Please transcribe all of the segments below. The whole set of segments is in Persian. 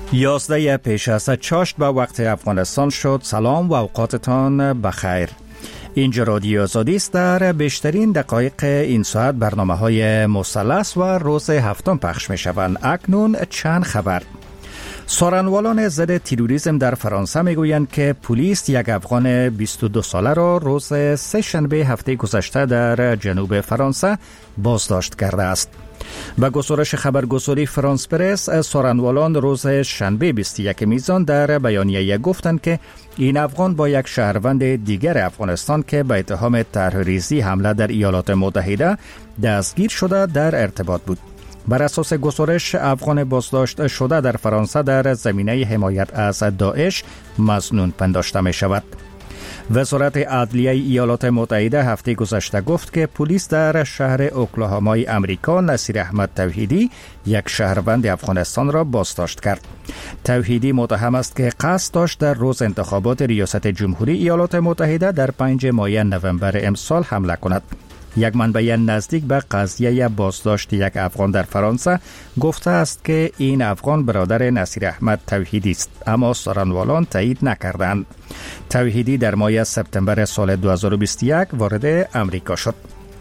11 پیش از چاشت به وقت افغانستان شد. سلام و اوقاتتان بخیر. اینجا رادیو آزادی است. در بیشترین دقایق این ساعت برنامه‌های مثلث و روز هفتم پخش می‌شوند. اکنون چند خبر. سارنوالان ضد تروریسم در فرانسه میگویند که پلیس یک افغان 22 ساله را روز سه‌شنبه هفته گذشته در جنوب فرانسه بازداشت کرده است. به گزارش خبرگزاری فرانس پرس، سارنوالان روز شنبه 21 میزان در بیانیه گفتند که این افغان با یک شهروند دیگر افغانستان که به اتهام طرح‌ریزی حمله در ایالات متحده دستگیر شده در ارتباط بود. بر اساس گزارش، افغان بازداشت شده در فرانسه در زمینه حمایت از داعش مظنون پنداشته می شود. وزارت عدلیه ایالات متحده هفته گذشته گفت که پلیس در شهر اوکلاهامای امریکا نصیر احمد توحیدی، یک شهروند افغانستان را بازداشت کرد. توحیدی متهم است که قصد داشت در روز انتخابات ریاست جمهوری ایالات متحده در 5 ماه نوامبر امسال حمله کند. یک منبع نزدیک به قضیه بازداشت یک افغان در فرانسه گفته است که این افغان برادر نصیر احمد توحیدی است، اما سارنوالان تایید نکردند. توحیدی در ماه سپتامبر سال 2021 وارد امریکا شد.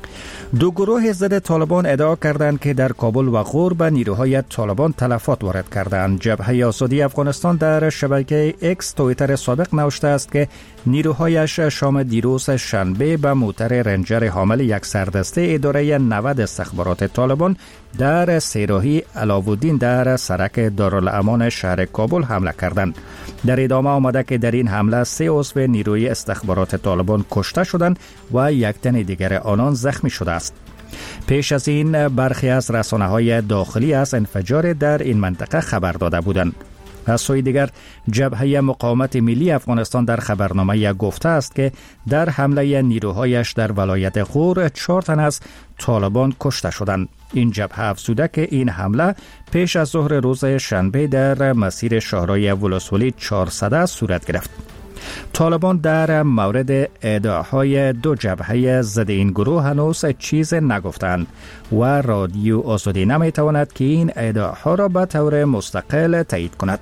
دو گروه ضد طالبان ادعا کردند که در کابل و غرب نیروهای طالبان تلفات وارد کردند. جبهه آزادی افغانستان در شبکه اکس توییتر سابق نوشته است که نیروهایش شام دیروز شنبه به موتر رنجر حامل یک سردسته اداره 90 استخبارات طالبان در سیراهی علاوالدین در سرک دارالامان شهر کابل حمله کردند. در ادامه آمده که در این حمله 3 عضو نیروی استخبارات طالبان کشته شدند و یک تن دیگر آنان زخمی شده است. پیش از این برخی از رسانه‌های داخلی از انفجار در این منطقه خبر داده بودند. از سوی دیگر، جبهه مقاومت ملی افغانستان در خبرنامه گفته است که در حمله نیروهایش در ولایت غور 4 تن از طالبان کشته شدند. این جبهه افزوده که این حمله پیش از ظهر روز شنبه در مسیر شاهراه ولسوالی 400 صورت گرفت. طالبان در مورد ادعاهای دو جبهه ضد این گروه هنوز چیز نگفتند و رادیو آزادی نمیتواند که این ادعاها را به طور مستقل تایید کند.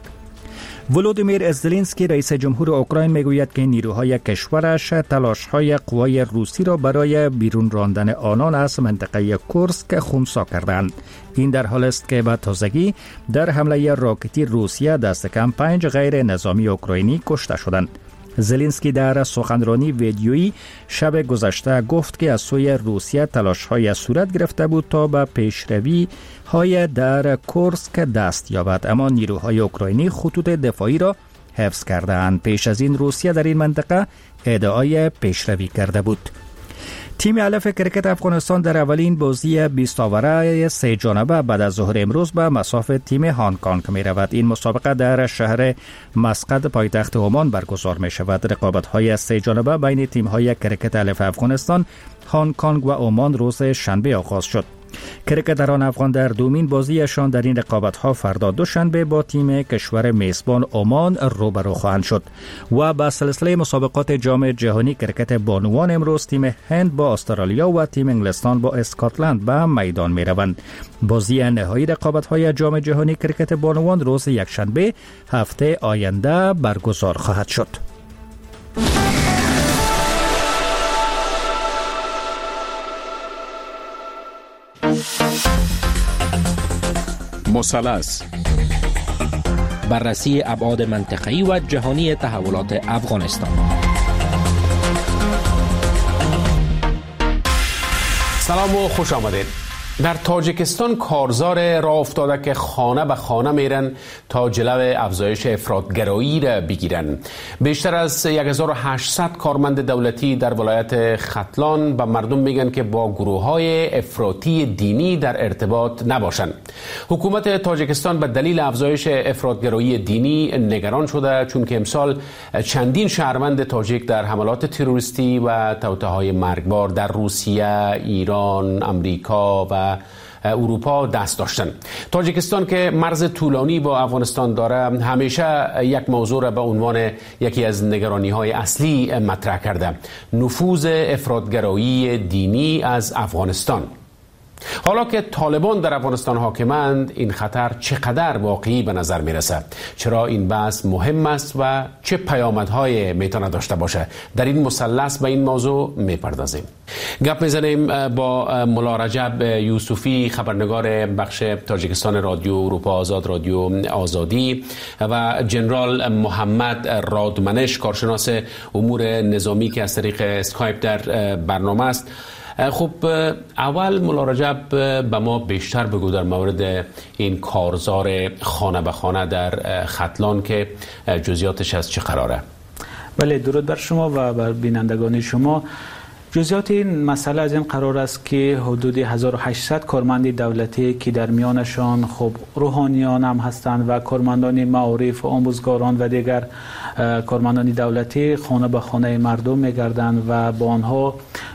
ولودیمیر زلنسکی رئیس جمهور اوکراین میگوید که نیروهای کشورش تلاش‌های قوای روسی را برای بیرون راندن آنان از منطقه کورسک خنثی کردند. این در حالی است که به تازگی در حمله راکتی روسیه دست کم 5 غیر نظامی اوکراینی کشته شدند. زلنسکی در سخنرانی ویدیویی شب گذشته گفت که از سوی روسیه تلاش‌های صورت گرفته بود تا به پیشروی های در کورسک دست یابد، اما نیروهای اوکراینی خطوط دفاعی را حفظ کردند. پیش از این روسیه در این منطقه ادعای پیشروی کرده بود. تیم الف کرکت افغانستان در اولین بازی 20 اوره 3 جانبه بعد از ظهر امروز به مصاف تیم هانگ کنگ می رود. این مسابقه در شهر مسقط پایتخت عمان برگزار می شود. رقابت‌های 3 جانبه بین تیم‌های کرکت الف افغانستان، هانگ کنگ و عمان روز شنبه آغاز شد. کرکتران افغان در دومین بازیشان در این رقابت‌ها فردا دوشنبه با تیم کشور میزبان عمان روبرو خواهند شد و با سلسله مسابقات جام جهانی کرکت بانوان امروز تیم هند با استرالیا و تیم انگلستان با اسکاتلند به میدان می‌روند. بازی نهایی رقابت‌های جام جهانی کرکت بانوان روز یکشنبه هفته آینده برگزار خواهد شد. مثلث، بررسی ابعاد منطقه‌ای و جهانی تحولات افغانستان. سلام و خوش آمدید. در تاجیکستان کارزار راه افتاده که خانه به خانه میرن تا جلو افزایش افراطگرایی را بگیرن. بیشتر از 1800 کارمند دولتی در ولایت ختلان به مردم میگن که با گروه‌های افراطی دینی در ارتباط نباشند. حکومت تاجیکستان به دلیل افزایش افراطگرایی دینی نگران شده، چون که امسال چندین شهروند تاجیک در حملات تروریستی و توطئه‌های مرگبار در روسیه، ایران، امریکا و اروپا دست داشتن. تاجیکستان که مرز طولانی با افغانستان داره، همیشه یک موضوع را به عنوان یکی از نگرانی‌های اصلی مطرح کرده: نفوذ افراطگرایی دینی از افغانستان. حالا که طالبان در افغانستان حاکمند، این خطر چقدر واقعی به نظر می رسد؟ چرا این بحث مهم است و چه پیامدهای میتونه داشته باشه؟ در این مثلث به این موضوع می پردازیم. گپ میزنیم با ملا رجب یوسفی، خبرنگار بخش تاجیکستان رادیو اروپا آزاد، رادیو آزادی، و جنرال محمد رادمنش، کارشناس امور نظامی که از طریق اسکایپ در برنامه است. خب اول ملا رجب به ما بیشتر بگو در مورد این کارزار خانه به خانه در ختلان که جزئیاتش از چه قراره؟ بله، درود بر شما و بر بینندگان شما. جزئیات این مسئله از این قرار است که حدود 1800 کارمند دولتی که در میانشان خب روحانیان هم هستند و کارمندان معارف و آموزگاران و دیگر کارمندان دولتی خانه به خانه مردم میگردند و با آنها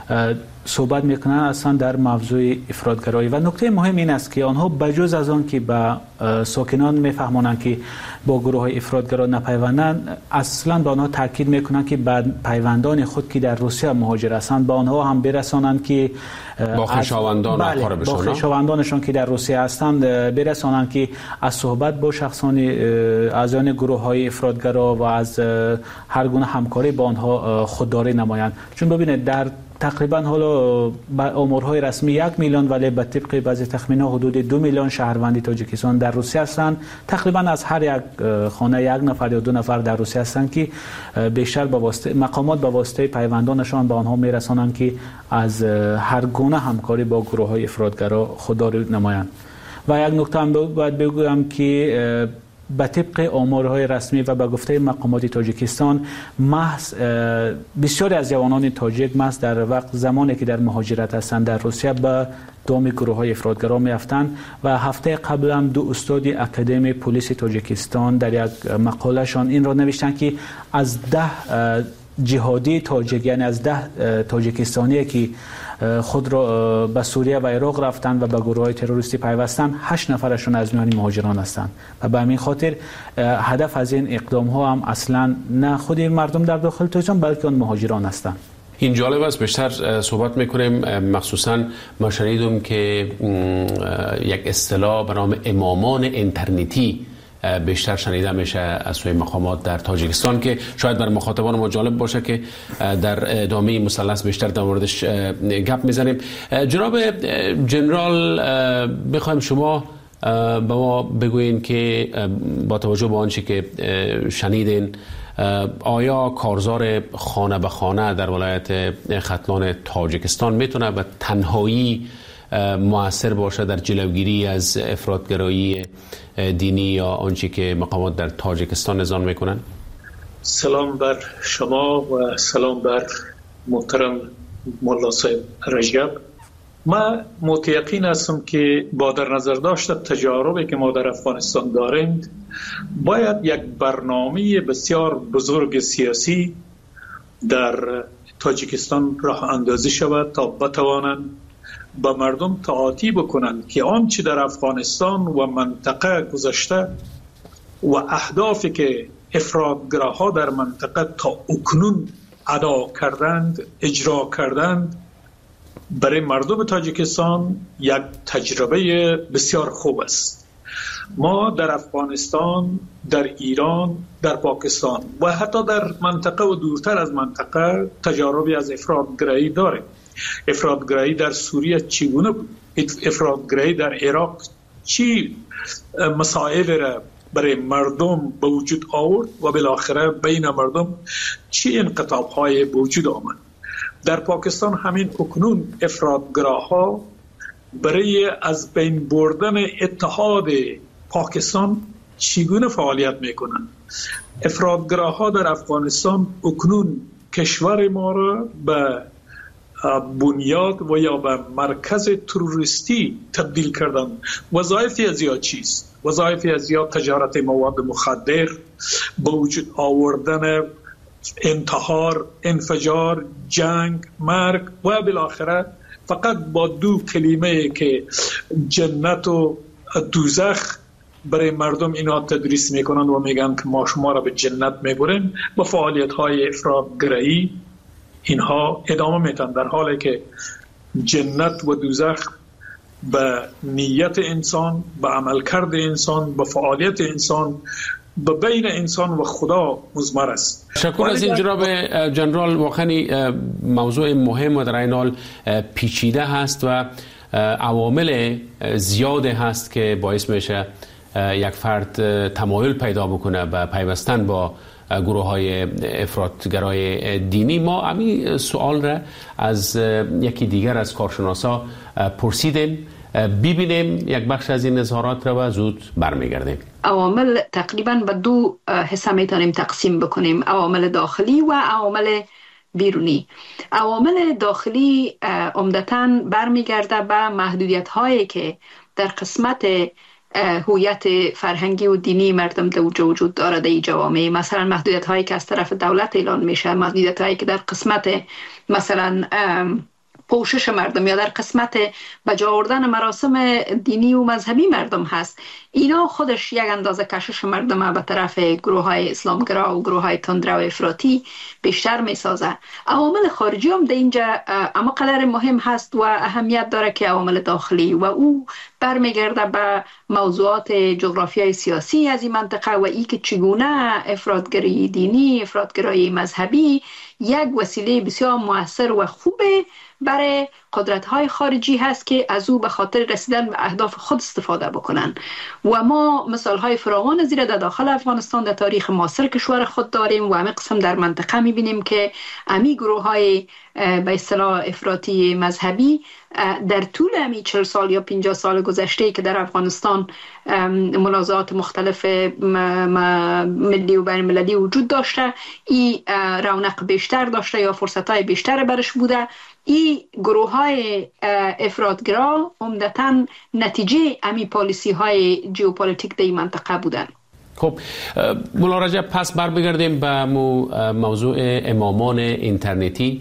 صحبت میکنن اصلا در موضوع افراطگرایی. و نکته مهم این است که آنها بجز از آن که به ساکنان میفهمانند که با گروه های افراطگرا نپیوندند، اصلا به آنها تاکید میکنند که بعد پیوندان خود که در روسیه مهاجر هستند با آنها هم برسانند که با خویشاوندان با خویشاوندانشان که در روسیه هستند برسانند که از صحبت با شخصان از آن گروه های افراطگرا و از هر گونه همکاری با آنها خودداری نمایند. چون ببینید در تقریبا حالا آمارهای رسمی 1 میلیون، ولی به طبق بعضی تخمین‌ها حدود 2 میلیون شهروند تاجیکستان در روسیه هستند. تقریبا از هر یک خانه 1 نفر یا 2 نفر در روسیه هستند که بیشتر به واسطه مقامات به واسطه پیوندانشان به آنها میرسانند که از هر گونه همکاری با گروه‌های افراطگرا خودداری نمایند. و یک نکته هم باید بگویم که به طبق آمارهای رسمی و به گفته مقامات تاجیکستان، محض بسیاری از جوانان تاجیک محض در وقت زمانی که در مهاجرت هستند در روسیه به دام گروه‌های افراطگرا میافتند. و هفته قبل هم 2 استاد اکادمی پلیس تاجیکستان در یک مقالهشان این را نوشتند که از 10 جهادی تاجیک، یعنی از 10 تاجیکستانی که خود را به سوریه و عراق رفتند و به گروه‌های تروریستی پیوستند، 8 نفرشون از میان مهاجران هستند. و به همین خاطر هدف از این اقدام ها هم اصلا نه خود مردم در داخل تاجیکستان بلکه آن مهاجران هستند. این جالب است، بیشتر صحبت میکنیم. مخصوصا ما شنیدم که یک اصطلاح به نام امامان اینترنتی بیشتر شنیده میشه از سوی مقامات در تاجیکستان که شاید برای مخاطبان ما جالب باشه که در ادامه مثلث بیشتر در موردش گپ میزنیم. جناب جنرال، بخوایم شما به ما بگوین که با توجه به آنچه که شنیدین، آیا کارزار خانه به خانه در ولایت ختلان تاجیکستان میتونه به تنهایی مؤثر باشه در جلوگیری از افراطگرایی دینی یا آنچه که مقامات در تاجیکستان نظام میکنن؟ سلام بر شما و سلام بر محترم مولا صاحب رجب. ما متیقن هستم که با در نظر داشت تجاربی که ما در افغانستان داریم، باید یک برنامه بسیار بزرگ سیاسی در تاجیکستان راه اندازی شود تا بتوانند با مردم تعاطی بکنند که آنچه در افغانستان و منطقه گذشته و اهدافی که افراطگراها در منطقه تا اکنون ادا کردند، اجرا کردند، برای مردم تاجیکستان یک تجربه بسیار خوب است. ما در افغانستان، در ایران، در پاکستان و حتی در منطقه و دورتر از منطقه تجاربی از افراطگرایی داریم. افراطگرایی در سوریه چگونه بود؟ افراطگرایی در عراق چی مسائل را برای مردم به وجود آورد و بالاخره بین مردم چی انقطاع‌های به وجود آمد؟ در پاکستان همین اکنون افراطگراها برای از بین بردن اتحاد پاکستان چگونه فعالیت میکنند؟ افراطگراها در افغانستان اکنون کشور ما را به بنیاد و یا به مرکز تروریستی تبدیل کردن. وظایفی از یا چیست؟ وظایفی از یا تجارت مواد مخدر، به وجود آوردن انتحار، انفجار، جنگ، مرگ و بالاخره فقط با 2 کلمه که جنت و دوزخ برای مردم اینا تدریس میکنن و میگن که ما شما را به جنت میبریم، با فعالیت های افراطگرایی اینها ادامه میتن، در حالی که جنت و دوزخ به نیت انسان، به عملکرد انسان، به فعالیت انسان، به بین انسان و خدا مضمر است. شکر از این جناب جنرال. واقعا موضوع مهم و در این حال پیچیده هست و عوامل زیاد هست که باعث میشه یک فرد تمایل پیدا بکنه به پیوستن با گروه های افراطگرای دینی. ما همین سوال را از یکی دیگر از کارشناسا پرسیدیم. ببینیم یک بخش از این اظهارات را و زود برمیگردیم. عوامل تقریبا به دو حصه میتونیم تقسیم بکنیم، عوامل داخلی و عوامل بیرونی. عوامل داخلی عمدتاً برمیگرده به محدودیت هایی که در قسمت هویت فرهنگی و دینی مردم در وجود داره در جوامع. مثلا محدودیت هایی که از طرف دولت اعلان میشه، محدودیت هایی که در قسمت مثلا پوشش مردم یا در قسمت بجا آوردن مراسم دینی و مذهبی مردم هست. اینا خودش یک اندازه کشش مردم به طرف گروه های اسلامگرا و گروه های تندرو و افراطی بیشتر می سازه. عوامل خارجی هم در اینجا اما قدر مهم هست و اهمیت داره که عوامل داخلی، و او برمیگرده به موضوعات جغرافیای سیاسی از این منطقه و ای که چگونه افراطگری دینی، افراطگرایی مذهبی یک وسیله بسیار مؤثر و خوبه برای قدرت‌های خارجی هست که از او به خاطر رسیدن به اهداف خود استفاده بکنن. و ما مثال‌های فراوان زیر در داخل افغانستان در تاریخ معاصر کشور خود داریم و همین قسم در منطقه می‌بینیم که امی گروه‌های به اصطلاح افراطی مذهبی در طول همی 40 سال یا 50 سال گذشته که در افغانستان منازعات مختلف ملی و بین المللی وجود داشته، این رونق بیشتر داشته یا فرصت‌های بیشتر برش بوده. این گروه های افراطگرا عمدتاً نتیجه امی پالیسی های جیوپولیتیک در این منطقه بودن. خب مولا رجب، پس بگردیم به موضوع امامان اینترنتی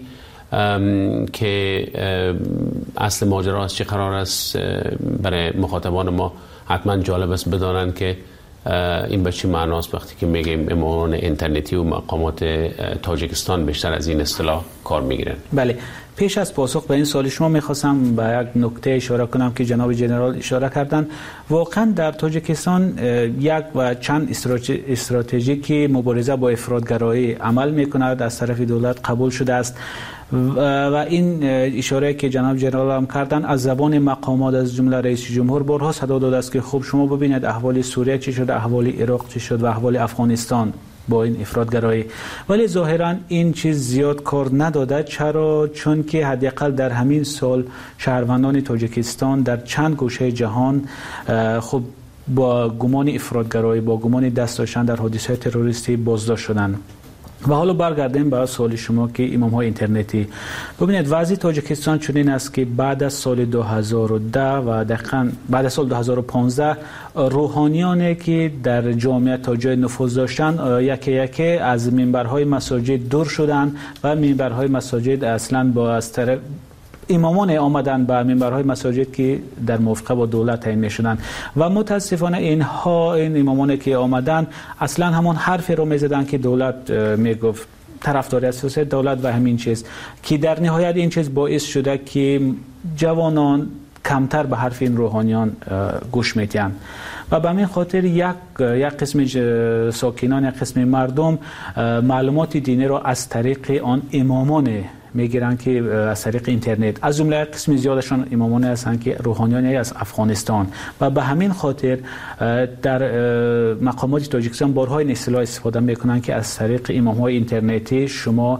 که اصل ماجرا از چه قرار است. برای مخاطبان ما حتما جالب است بدانند که این به چه معناست وقتی که میگیم امامان اینترنتی و مقامات تاجیکستان بیشتر از این اصطلاح کار میگیرن. بله، پیش از پاسخ به این سوال شما میخواستم به یک نکته اشاره کنم که جناب جنرال اشاره کردن. واقعا در تاجیکستان یک و چند استراتژی که مبارزه با افراطگرایی عمل میکند از طرف دولت قبول شده است و این اشاره که جناب جنرال هم کردن از زبان مقامات از جمله رئیس جمهور بارها صدا داده است که خب شما ببینید احوال سوریه چی شد، احوال عراق چی شد و احوال افغانستان با این افراطگرایی. ولی ظاهرا این چیز زیاد کار نداده. چرا؟ چون که حداقل در همین سال شهروندان تاجیکستان در چند گوشه جهان خب با گمان افراطگرایی، با گمان دست داشتن در حادثه تروریستی بازداشت شدند. و حالا برگردیم به سوال شما که امام های اینترنتی. ببینید وضع تاجیکستان چنین است که بعد از سال 2010 و دقیقاً بعد از سال 2015 روحانیانی که در جامعه تا جای نفوذ داشتن یکی یکی از منبرهای مساجد دور شدن و منبرهای مساجد اصلاً با از طرف امامان آمدن به منبرهای مساجد که در موافقه با دولت تعیین می‌شدند و متاسفانه این امامان که آمدن اصلا همون حرفی رو می‌زدن که دولت میگفت، طرفداری اساس دولت و همین چیز که در نهایت این چیز باعث شده که جوانان کمتر به حرف این روحانیان گوش می‌دهند و به همین خاطر یک قسم ساکنان، یک قسم مردم معلومات دینی را از طریق آن امامان میگیرن که از طریق اینترنت، از جمله قسم زیادشان امامان هستند که روحانیانی از افغانستان و به همین خاطر در مقامات تاجیکستان بارها این اصطلاح استفاده میکنن که از طریق امام‌های اینترنتی شما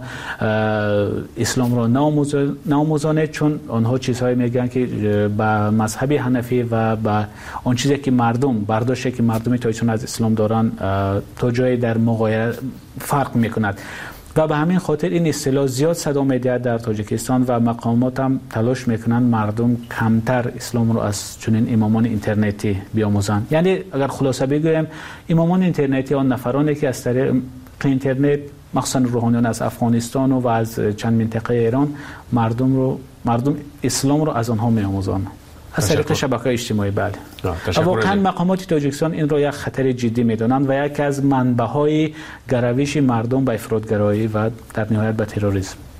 اسلام را ناموزانه، چون آنها چیزهایی میگن که به مذهب حنفی و به آن چیزی که مردم برداشتی که مردم تاجیکستان از اسلام دارن تا جای در مغایر فرق میکند و به همین خاطر این اصطلاح زیاد صدا می‌دهد در تاجیکستان و مقامات هم تلاش میکنن مردم کمتر اسلام رو از چنین امامان اینترنتی بیاموزند. یعنی اگر خلاصه بگویم امامان اینترنتی آن نفرانی که از طریق اینترنت مخصوصا روحانیان از افغانستان و از چند منطقه ایران مردم اسلام رو از آنها می‌آموزند از طریق شبکه‌های اجتماعی. بله، واقعا مقامات تاجیکستان این را یک خطر جدی می‌دانند و یکی از منبع‌های گرویش مردم به افراطگرایی و در نهایت به تروریسم.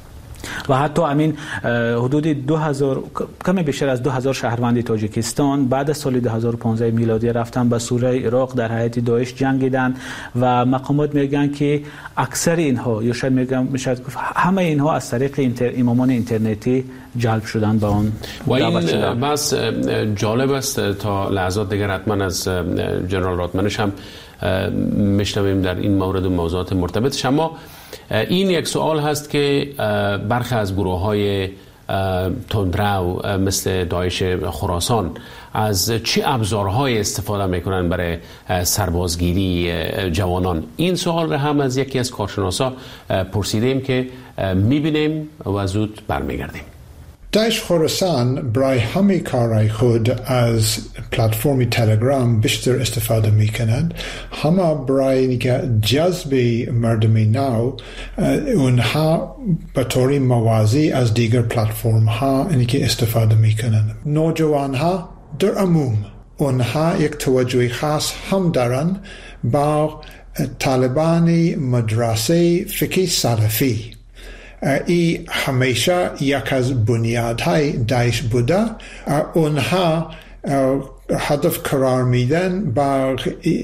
و حتی همین حدود 2000 کمی بیشتر از 2000 شهروند تاجیکستان بعد از سال 2015 میلادی رفتن به سوریه عراق در حیات داعش جنگیدن و مقامات میگن که اکثر اینها یا شاید میگم همه اینها از طریق امامان اینترنتی جلب شدن به اون دعوت شدن. بس جالب است. تا لحظات دیگر حتما از جنرال راتمنش هم میشنویم در این مورد و موضوعات مرتبطش. اما این یک سوال هست که برخی از گروه‌های تندرو مثل داعش خراسان از چه ابزارهای استفاده میکنن برای سربازگیری جوانان؟ این سوال را هم از یکی از کارشناسا پرسیدیم که میبینیم و زود برمیگردیم. داعش خراسان برای همه کارهای خود از پلتفرم تلگرام بیشتر استفاده میکنند. همه برای جذب مردم نو اونها به طور موازی از دیگر پلتفرم ها استفاده میکنند. نوجوان ها در عموم اونها یک توجه خاص هم دارن با طالبان مدرسه فقه سلفی. ای همیشه یک از بنیادهای داعش بوده. اونها هدف قرار میدن با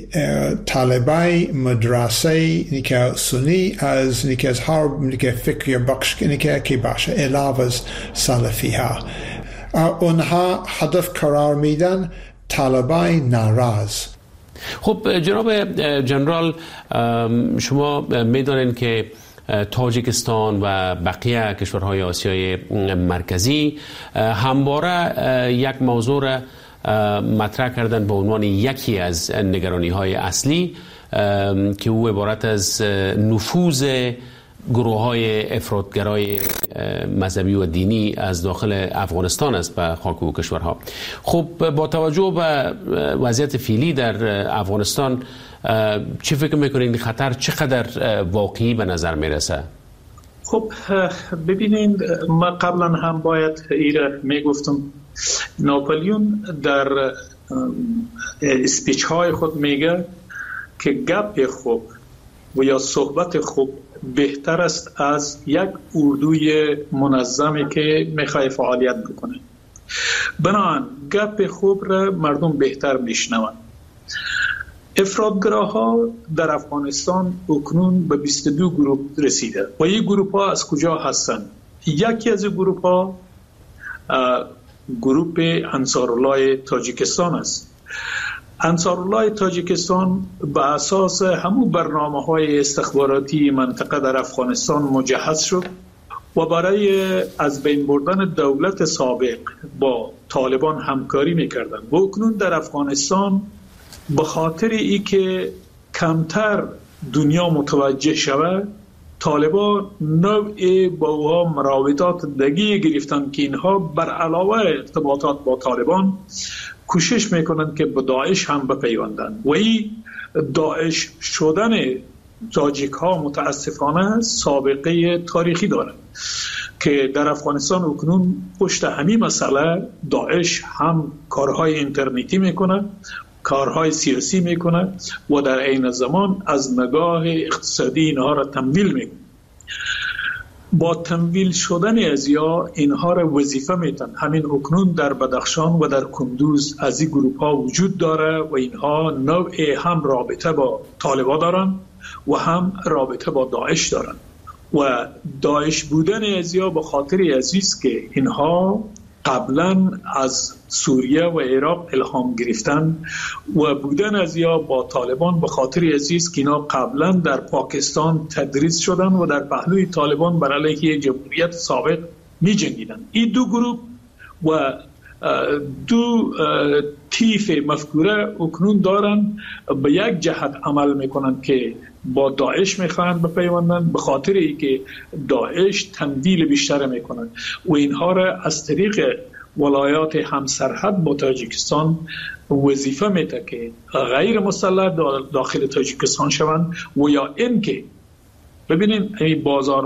طالبای مدرسه که سنی از هر فکر بخش که باشه علاوه از سلفی ها. اونها هدف قرار میدن طالبای ناراض. خب جناب جنرال، شما میدونین که تاجیکستان و بقیه کشورهای آسیای مرکزی همواره یک موضوع را مطرح کردن به عنوان یکی از نگرانی‌های اصلی که او عبارت از نفوذ گروه‌های افراطگرای مذهبی و دینی از داخل افغانستان است به خاک و کشورها. خب با توجه به وضعیت فعلی در افغانستان چی فکر میکنین خطر چقدر واقعی به نظر میرسه؟ خب ببینید، ما قبلا هم باید ایره میگفتم ناپلیون در اسپیچ های خود میگه که گپ خوب و یا صحبت خوب بهتر است از یک اردوی منظمی که میخواد فعالیت بکنه. بنابراین گپ خوب را مردم بهتر میشنوند. افراطگراها در افغانستان اکنون به 22 گروه رسیده و این گروه ها از کجا هستند؟ یکی از گروه ها گروه انصارالله تاجیکستان است. انصارالله تاجیکستان به اساس همون برنامه‌های استخباراتی منطقه در افغانستان مجهز شد و برای از بین بردن دولت سابق با طالبان همکاری می‌کردند. و اکنون در افغانستان به خاطر ای که کمتر دنیا متوجه شود، طالبان نوعی با اوها مراودات دگی گرفتن که اینها بر علاوه ارتباطات با طالبان کوشش میکنند که به داعش هم بپیوندند و این داعش شدن تاجیک ها متاسفانه سابقه تاریخی دارد که در افغانستان اکنون پشت همین مسئله داعش هم کارهای اینترنتی میکنه، کارهای سیاسی میکنه و در عین زمان از نگاه اقتصادی اینها را تمویل میکنه. با تمویل شدن از اینها را وظیفه میتن. همین اکنون در بدخشان و در کندوز از این گروپ ها وجود داره و اینها نوع هم رابطه با طالبا دارن و هم رابطه با داعش دارن و داعش بودن از به خاطر عزیز که اینها قبلا از سوریه و عراق الهام گرفتن و بودن از با طالبان به خاطر عزیز که اینا قبلا در پاکستان تدریس شدن و در پهلوی طالبان بر علیه جمهوریت سابق می جنگیدن. این دو گروه و دو طیف مفکوره اکنون دارن به یک جهت عمل میکنن که با داعش میخوان بپیوندن به خاطر ای که داعش تمویل بیشتر میکنن و اینها را از طریق ولایات همسرحد با تاجیکستان وظیفه میده که غیر مسلح داخل تاجیکستان شوند و یا این که ببینین این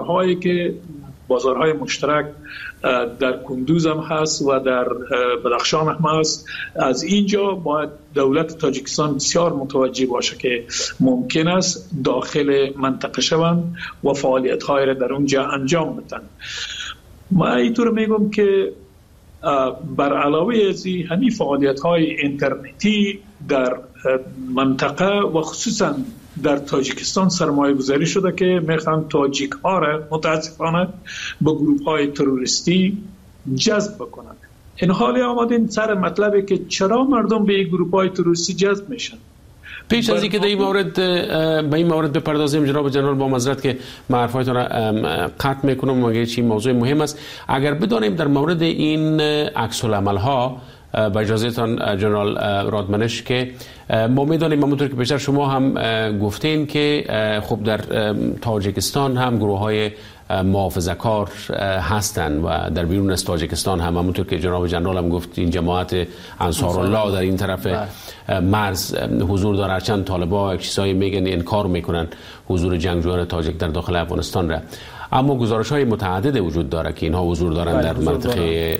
بازارهای مشترک در کندوز هم هست و در بدخشان هم هست. از اینجا باید دولت تاجیکستان بسیار متوجه باشه که ممکن است داخل منطقه شوند و فعالیت‌های را در اونجا انجام بدن. ما اینطور میگم که بر علاوه از همین فعالیت‌های اینترنتی در منطقه و خصوصا در تاجیکستان سرمایه گذاری شده که میخوان تاجیک ها را متاسفانه به گروه های تروریستی جذب بکنند. این حالی آمدین سر مطلبی که چرا مردم به این گروه های تروریستی جذب میشن. پیش از اینکه به این مورد بپردازیم جناب جنرال، با معذرت که من حرفایتون را قطع میکنم مگه چی موضوع مهم است، اگر بدانیم در مورد این عکس العمل ها با اجازهتان جنرال رادمنش که ما میدانیم همونطور که بیشتر شما هم گفتین که خب در تاجیکستان هم گروه های محافظه‌کار هستند و در بیرون از تاجیکستان هم همونطور که جناب جنرال هم گفت این جماعت انصارالله در این طرف مرز حضور داره، هرچند طالبان چیزایی میگن انکار میکنن حضور جنگجویان تاجیک در داخل افغانستان را، اما گزارش‌های متعدد وجود داره که اینها حضور دارن در منطقه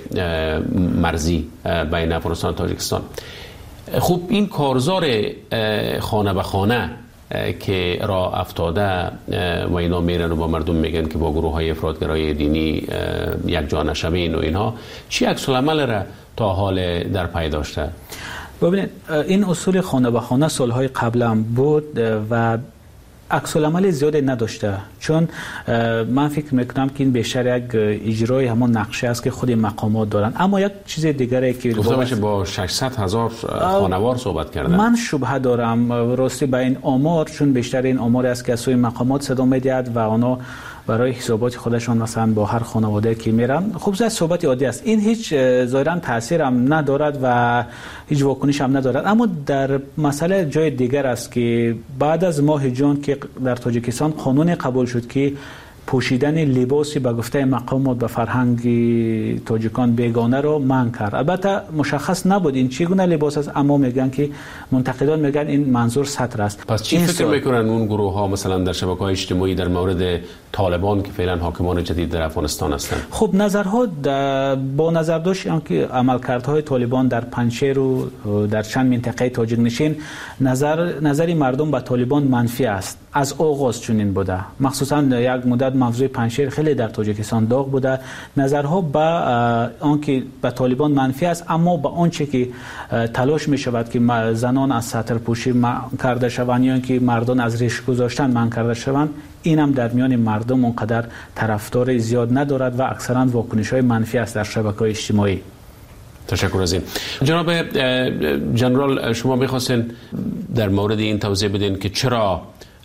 مرزی بین افغانستان و تاجیکستان. خب این کارزار خانه به خانه که راه افتاده و اینا میرن و با مردم میگن که با گروه های افراطگرای دینی یک جا نشوین و اینها، چی عکس العمل را تا حال در پی داشته؟ ببینید این اصول خانه به خانه سالهای قبل هم بود و عکس العمل زیادی نداشته، چون من فکر میکنم که این بیشتر یک اجرای همون نقشه است که خود مقامات دارن. اما یک چیز دیگری که گفتم میشه با 600,000 خانوار صحبت کردن، من شبهه دارم راستی به این آمار، چون بیشتر این آمار است که از سوی مقامات صدا میدهد و اونا برای حسابات خودشان مثلا با هر خانواده که میرن خب زیاد صحبت عادی است. این هیچ ظاهرا تاثیر هم ندارد و هیچ واکنش هم ندارد. اما در مسئله جای دیگر است که بعد از ماه جون که در تاجیکستان قانون قبول شد که پوشیدن لباسی به گفته مقامات به فرهنگ تاجیکان بیگانه رو منع کرد. البته مشخص نبود این چگونه لباس است، اما میگن که منتقدان میگن این منظور سطر است. پس چی فکر میکنن اون گروه ها مثلا در شبکه‌های اجتماعی در مورد طالبان که فعلا حاکمان جدید در افغانستان هستند؟ خب نظرها با نظر داشت که عملکردهای طالبان در پنجشیر و در چند منطقه تاجیک نشین نظری مردم به طالبان منفی است. از آغاز چنین بوده، مخصوصا یک مدت موضوع پنجشیر خیلی در تاجیکستان داغ بوده. نظرها به آنکه به طالبان منفی است، اما به آنچه که تلاش می شود که زنان از سطر پوشی منع کرده شوند یا اینکه مردان از ریش گذاشتن منع کرده شوند، این هم در میان مردم اونقدر طرفدار زیاد ندارد و اکثرا واکنش‌های منفی است در شبکه‌های اجتماعی. تشکر از این. جناب جنرال، شما می‌خواستین در مورد این توضیح بدین که چرا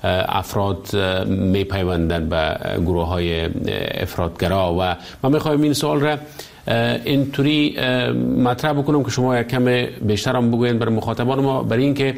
افراد میپیوندن به گروه های افراطگرا و من میخوایم این سوال را اینطوری مطرح بکنم که شما یک کم بیشتر هم بگوین برای مخاطبان ما، برای اینکه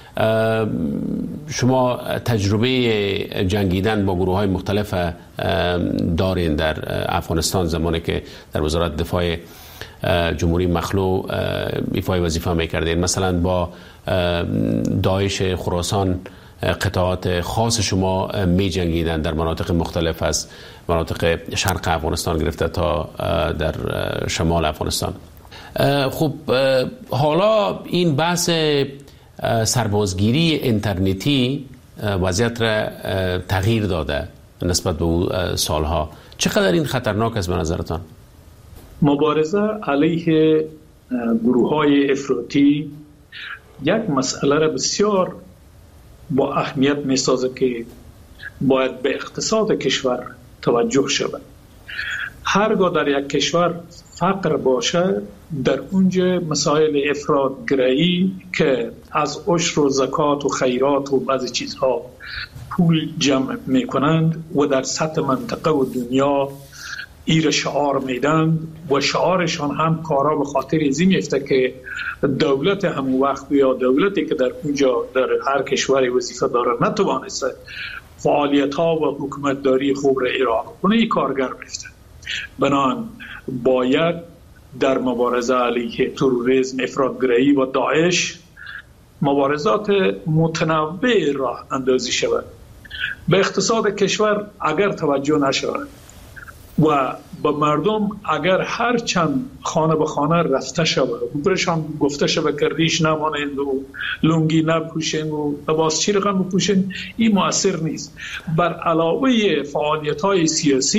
شما تجربه جنگیدن با گروه های مختلف دارین در افغانستان، زمانی که در وزارت دفاع جمهوری مخلوع ایفای وظیفه میکردین، مثلا با داعش خراسان قطعات خاص شما می جنگیدن در مناطق مختلف از مناطق شرق افغانستان گرفته تا در شمال افغانستان. خب حالا این بحث سربازگیری اینترنتی وضعیت را تغییر داده نسبت به او سالها. چقدر این خطرناک است به نظرتان؟ مبارزه علیه گروه های افراطی یک مسئله را بسیار با اهمیت می سازه که باید به اقتصاد کشور توجه شود. هرگاه در یک کشور فقر باشه، در اونجا مسائل افراطگرایی که از عشر و زکات و خیرات و بعضی چیزها پول جمع می کنند و در سطح منطقه و دنیا ایر شعار میدن و شعارشان هم کارا به خاطر ازی میفته که دولت همون وقت یا دولتی که در اونجا در هر کشوری وظیفه داره نتوانسته فعالیت ها و حکومتداری خوب را اجرا کنه، این کارگر میفته. بنابراین باید در مبارزه علیه تروریسم، افراطگرایی و داعش مبارزات متنوع راه اندازی شود. به اقتصاد کشور اگر توجه نشود و به مردم اگر هر چند خانه به خانه رفته شود و برشان گفته شود که ریش نمانند و لنگی نپوشند و لباس چی رقم بپوشند، این مؤثر نیست. بر علاوه فعالیت های سیاسی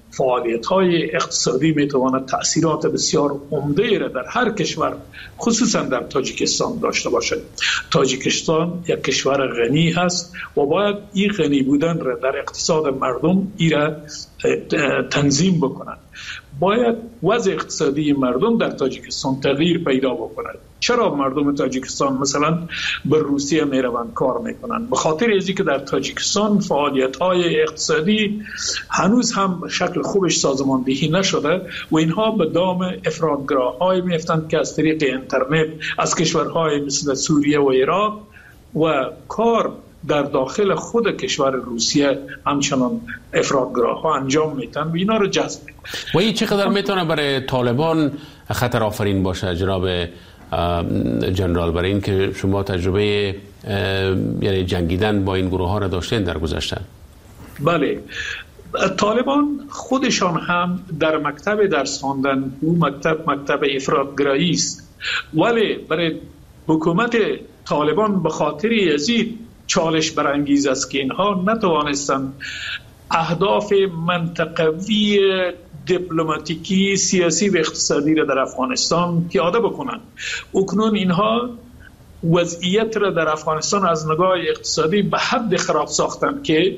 فعالیت‌های اقتصادی میتواند تأثیرات بسیار عمده را در هر کشور خصوصا در تاجیکستان داشته باشد. تاجیکستان یک کشور غنی هست و باید این غنی بودن را در اقتصاد مردم را تنظیم بکنند. باید وضع اقتصادی مردم در تاجیکستان تغییر پیدا بکند. چرا مردم تاجیکستان مثلا به روسیه میروند کار میکنند؟ به خاطر اینکه که در تاجیکستان فعالیت‌های اقتصادی هنوز هم شکل خوبش سازماندهی نشده و اینها به دام افراطگراهای میفتند که از طریق اینترنت از کشورهای مثل سوریه و عراق و کار در داخل خود کشور روسیه همچنان افراطگراها انجام میتن و اینا رو جذب میکنن. و این چقدر میتونه برای طالبان خطر آفرین باشه جناب جنرال، برای این که شما تجربه یعنی جنگیدن با این گروه ها را داشتین در گذشته؟ بله، طالبان خودشان هم در مکتب درس خواندن او مکتب افراطگرایی است، ولی برای حکومت طالبان به خاطر یزید چالش برانگیز است که اینها نتوانستند اهداف منطقوی دیپلماتیکی، سیاسی و اقتصادی را در افغانستان پیاده بکنند. اکنون اینها وضعیت را در افغانستان از نگاه اقتصادی به حد خراب ساختند که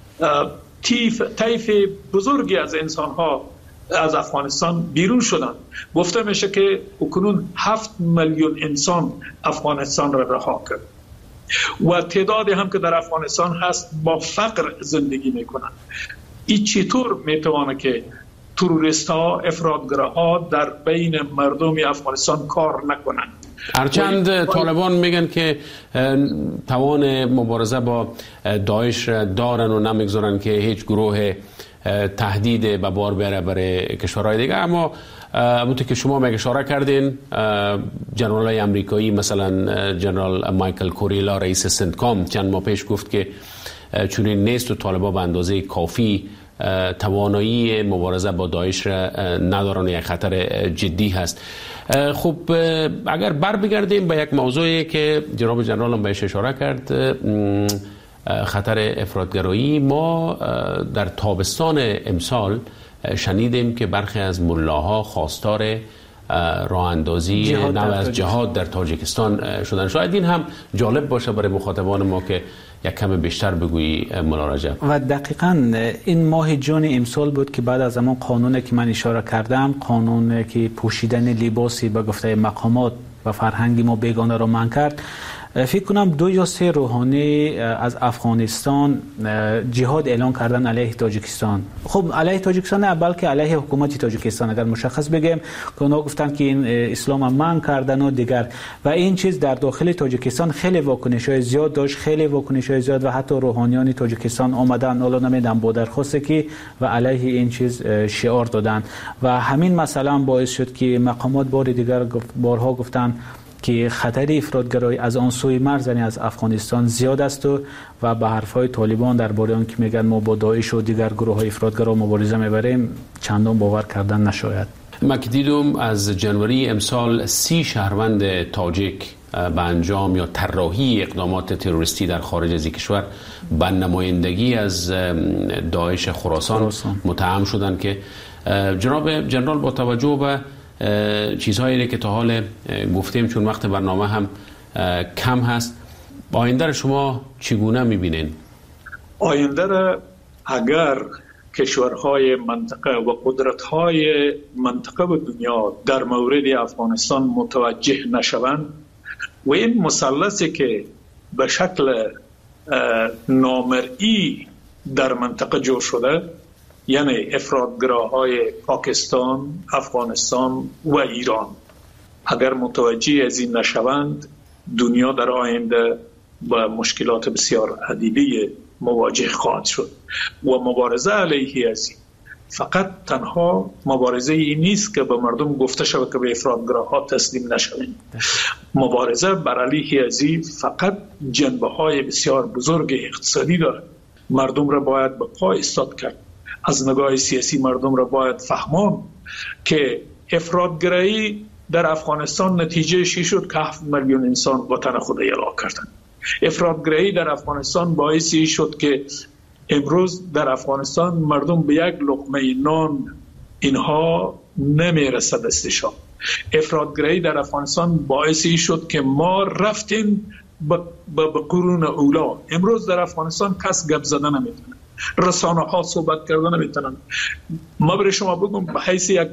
طیف بزرگی از انسانها از افغانستان بیرون شدند. گفته میشه که اکنون 7 میلیون انسان افغانستان را رها کرد و تعدادی هم که در افغانستان هست با فقر زندگی میکنند. این چطور میتوانه که تروریست ها، افراطگراها در بین مردم افغانستان کار نکنند؟ هرچند طالبان میگن که توان مبارزه با داعش دارن و نمیگذارن که هیچ گروه تهدید به بار بره برای کشورهای دیگه، اما همونطور که شما میگه اشاره کردین، جنرالای امریکایی مثلا جنرال مایکل کوریلا رئیس سنتکام چند ماه پیش گفت که چنین نیست و طالبان به اندازه کافی توانایی مبارزه با داعش را ندارن، یک خطر جدی هست. خب اگر بر بگردیم به یک موضوعی که جناب جنرال هم بهش اشاره کرد، خطر افراطگرایی، ما در تابستان امسال شنیدیم که برخی از ملاها خواستار راه اندازی نو از جهاد در تاجیکستان شدن. شاید این هم جالب باشه برای مخاطبان ما که یک کم بیشتر بگویی مولا رجب. و دقیقاً این ماه جون امسال بود که بعد از زمان قانونی که من اشاره کردم، قانون که پوشیدن لباسی به گفته مقامات و فرهنگی ما بیگانه را منع کرد، فکر کنم 2 یا 3 روحانی از افغانستان جهاد اعلان کردن علیه تاجیکستان. خب علیه تاجیکستان نه، بلکه علیه حکومت تاجیکستان اگر مشخص بگیم، که اونا گفتن که این اسلام هم منع کردن و دیگر، و این چیز در داخل تاجیکستان خیلی واکنش‌های زیاد داشت، خیلی واکنش‌های زیاد، و حتی روحانیان تاجیکستان آمدن حالا نمیدونم با درخواست که و علیه این چیز شعار دادن، و همین مثلا باعث شد که مقامات بار دیگر بارها گفتن که خطر افراطگرایی از آن سوی مرز یعنی از افغانستان زیاد است و به حرفهای طالبان درباره آن که میگن ما با داعش و دیگر گروه‌های افراطگرا مبارزه میبریم چندان باور کردن نشاید. من که دیدم از جنوری امسال 30 شهروند تاجیک به انجام یا طراحی اقدامات تروریستی در خارج از کشور به نمایندگی از داعش خراسان متهم شدند که جناب جنرال با توجه به چیزهایی که تا حال گفتیم، چون وقت برنامه هم کم هست، آینده شما چگونه میبینین؟ آینده اگر کشورهای منطقه و قدرت‌های منطقه و دنیا در مورد افغانستان متوجه نشوند و این مثلثی که به شکل نامرئی در منطقه جور شده، یعنی افراطگراهای پاکستان، افغانستان و ایران، اگر متوجه از این نشوند، دنیا در آینده با مشکلات بسیار عدیده مواجه خواهد شد و مبارزه علیه از این فقط تنها مبارزه این نیست که به مردم گفته شود که به افراطگراها تسلیم نشوید. مبارزه بر علیه از این فقط جنبه‌های بسیار بزرگ اقتصادی دارد. مردم را باید به پا ایستاد کرد. از نگاه سیاسی مردم را باید فهماند که افراطگرایی در افغانستان نتیجه چی شد که 7 میلیون انسان وطن خود اعلام کردند. افراطگرایی در افغانستان باعث شد که امروز در افغانستان مردم به یک لقمه نان اینها نمیرسه دستشان. افراطگرایی در افغانستان باعثی شد که ما رفتیم به قرون اولا. امروز در افغانستان کس گپ زدن نمیتونه، رسانه ها صحبت کردن نمیتونن. ما برای شما بگم به حیث یک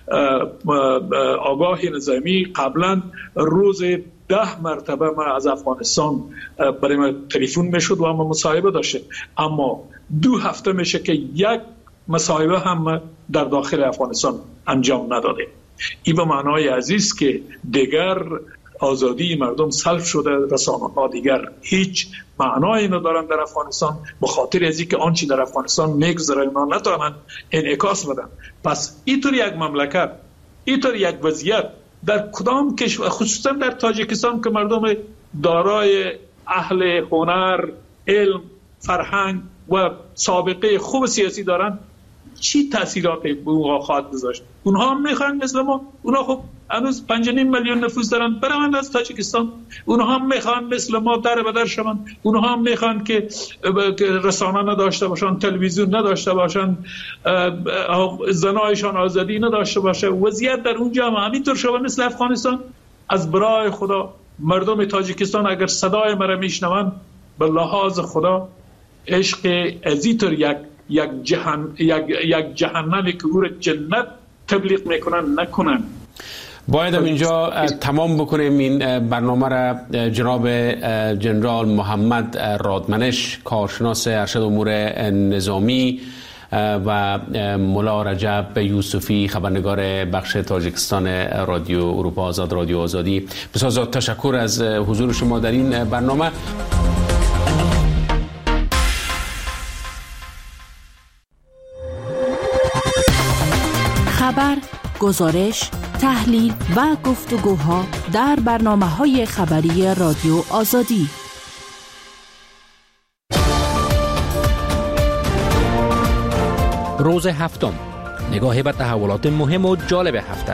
آگاه نظامی قبلا روز 10 مرتبه ما از افغانستان برای ما تلفن میشد و ما مصاحبه داشتیم، اما 2 هفته میشه که یک مصاحبه هم در داخل افغانستان انجام نداده. این به معنای عزیز که دیگر آزادی مردم سلب شده، رسانه ها دیگر هیچ معنایی ندارن در افغانستان، به خاطر از اینکه آنچه در افغانستان میگذره اینا نتوانند انعکاس بدن. پس اینطور یک مملکت، اینطور یک وضعیت در کدام کشور، خصوصا در تاجیکستان که مردم دارای اهل هنر، علم، فرهنگ و سابقه خوب سیاسی دارن، چی تأثیراتی به اونها خواهد گذاشت؟ اونها هم میخوان مثل ما، اونها خب هنوز 5.5 میلیون نفوس دارن، برند از تاجیکستان. اونها هم میخوان مثل ما در بدر شون، اونها هم میخوان که رسانه نداشته باشن، تلویزیون نداشته باشن، زنایشان آزادی نداشته باشه. وضعیت در اونجا هم همینطور شده مثل افغانستان. از برای خدا مردم تاجیکستان اگر صدای مرا میشنون، به لحاظ خدا عشق ازیطور یک جهنمی که او را جنت تبلیغ میکنن نکنن. باید اینجا تمام بکنیم این برنامه را. جناب جنرال محمد رادمنش، کارشناس ارشد امور نظامی، و ملا رجب یوسفی، خبرنگار بخش تاجیکستان رادیو اروپا آزاد، رادیو آزادی، بسیار تشکر از حضور شما در این برنامه. خبر، گزارش، تحلیل و گفتگوها در برنامه‌های خبری رادیو آزادی. روز هفتم، نگاهی به تحولات مهم و جالب هفته.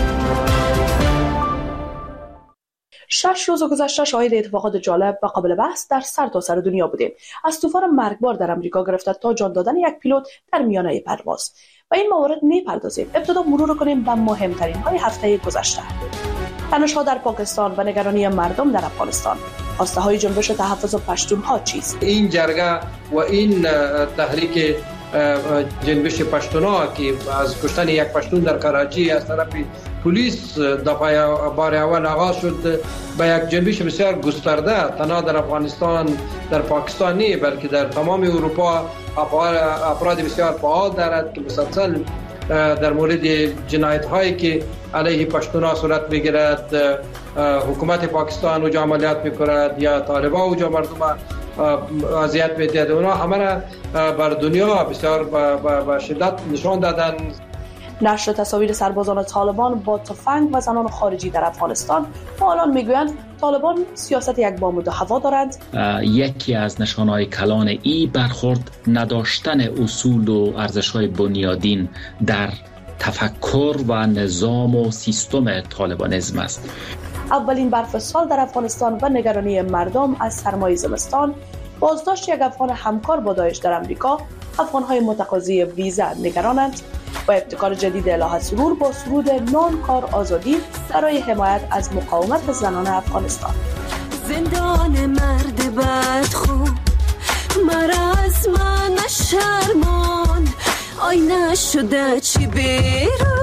6 روز گذشته شاهد اتفاقات جالب و قابل بحث در سرتاسر دنیا بودیم. از طوفان مرگبار در امریکا گرفته تا جان دادن یک پیلوت در میانه پرواز. و این موارد میپردازیم. ابتدا مرور کنیم به مهمترین های هفته گذشته. تنش‌ها در پاکستان و نگرانی مردم در افغانستان. خواسته های جنبش تحفظ پشتونها چیست؟ این جرگه و این تحریک جنبش پشتونها که از کشتن یک پشتون در کراچی از طرف پلیس دفعه بار اول آغاز شد، به یک جنبش بسیار گسترده تنها در افغانستان، در پاکستان نه بلکه در تمام اروپا افراد بسیار فعال دارد که مسلسل در مورد جنایت هایی که علیه پشتونها صورت میگیرد حکومت پاکستان اوجا عملیات میکند یا طالبان اوجا مردم اذیت میدهد، اونا همه را بر دنیا بسیار با شدت نشان دادن. نشر تصاویر سربازان طالبان با تفنگ و زنان خارجی در افغانستان. فعالان میگویند طالبان سیاست یک بام دو هوا دارند. یکی از نشانهای کلان ای برخورد نداشتن اصول و ارزش‌های بنیادین در تفکر و نظام و سیستم طالبانیسم است. اولین برف سال در افغانستان و نگرانی مردم از سرمای زمستان. بازداشت یک افغان همکار با داعش در امریکا. افغان‌های متقاضی ویزا نگرانند. و ابتکار جدید الهه سرور با سرود نان کار آزادی برای حمایت از مقاومت زنان افغانستان. زندان مرد بدخو مرز من شرمان آینه شده چی بیرو.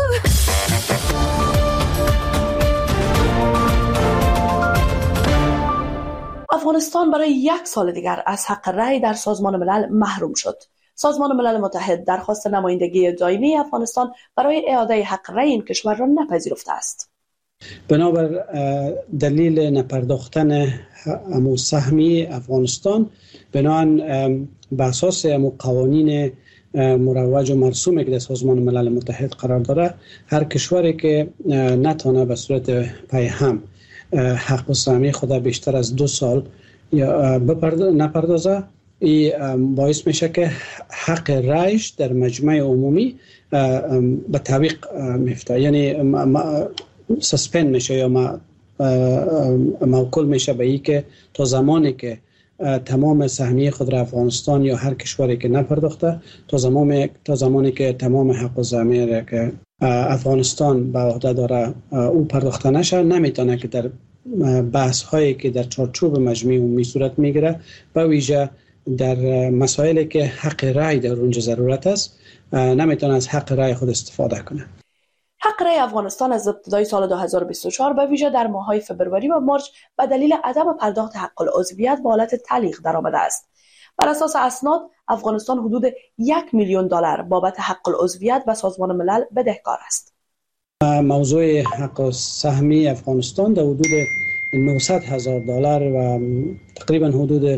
افغانستان برای 1 سال دیگر از حق رأی در سازمان ملل محروم شد. سازمان ملل متحد درخواست نمایندگی دائمی افغانستان برای اعاده حق رأی این کشور را نپذیرفته است. بنابر دلیل نپرداختن سهمی افغانستان بنابراین به اساس قوانین مروج و مرسومی که در سازمان ملل متحد قرار داره، هر کشوری که نتونه به صورت پیهم حق سهمی خود بیشتر از 2 سال نپردازه، این باعث میشه که حق رایش در مجمع عمومی به تعویق میفته، یعنی سسپند میشه یا موکول میشه به این که تا زمانی که تمام سهمیه خود را افغانستان یا هر کشوری که نپرداخته تا زمانی که تمام حق و ضمیر که افغانستان به عهده داره او پرداخته نشه، نمیتونه که در بحث هایی که در چارچوب مجمع عمومی صورت میگیره، به ویژه در مسائلی که حق رای در اونجا ضرورت است، نمیتونه از حق رای خود استفاده کنه. حق رای افغانستان از ابتدای سال 2024 به ویژه در ماه‌های فبروری و مارچ به دلیل عدم پرداخت حق العضویت به حالت تعلیق درآمده است. بر اساس اسناد افغانستان حدود $1,000,000 بابت حق العضویت به سازمان ملل بدهکار است. موضوع حق سهمی افغانستان در حدود $900,000 و تقریبا حدود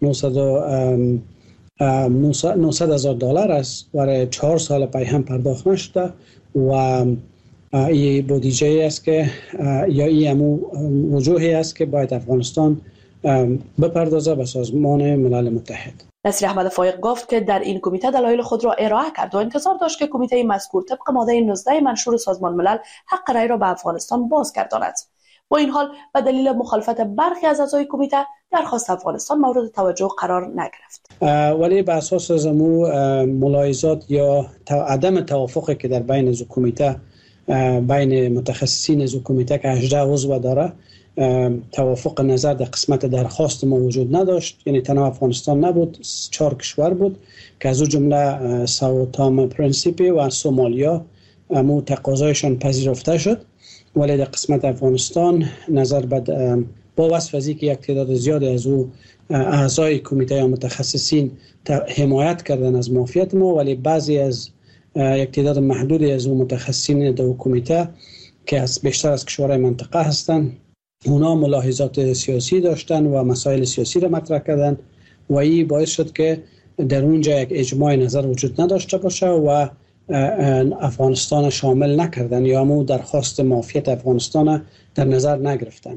$900,000 است و 4 سال پای هم پرداخت نشده و این بودجه است که یا این وجوهی است که باید افغانستان بپردازه به سازمان ملل متحد. نصیر احمد فایق گفت که در این کمیته دلایل خود را ارائه کرد و انتظار داشت که کمیته مذکور طبق ماده 19 منشور سازمان ملل حق رای را به افغانستان بازگرداند. با این حال به دلیل مخالفت برخی از اعضای کمیته درخواست افغانستان مورد توجه قرار نگرفت. ولی به اساس زمو ملاحظات یا عدم توافقی که در بین از کمیته بین متخصصین از کمیته که 18 عضو داره، توافق نظر در قسمت درخواست ما وجود نداشت. یعنی تنها افغانستان نبود، 4 کشور بود که از او جمله ساو تام پرنسیپی و سومالیا مو تقاضایشان پذیرفته شد، ولی در قسمت افغانستان نظر با وصف از که یک تعداد زیادی از او اعضای کمیته یا متخصصین حمایت کردن از معافیت ما، ولی بعضی از یک تعداد محدودی از او متخصصین در کمیته که از بیشتر از کشورهای منطقه هستند، اونا ملاحظات سیاسی داشتن و مسائل سیاسی را مطرح کردن و این باعث شد که در اونجا یک اجماع نظر وجود نداشته باشه و افغانستان شامل نکردن یا همون درخواست معافیت افغانستان در نظر نگرفتن.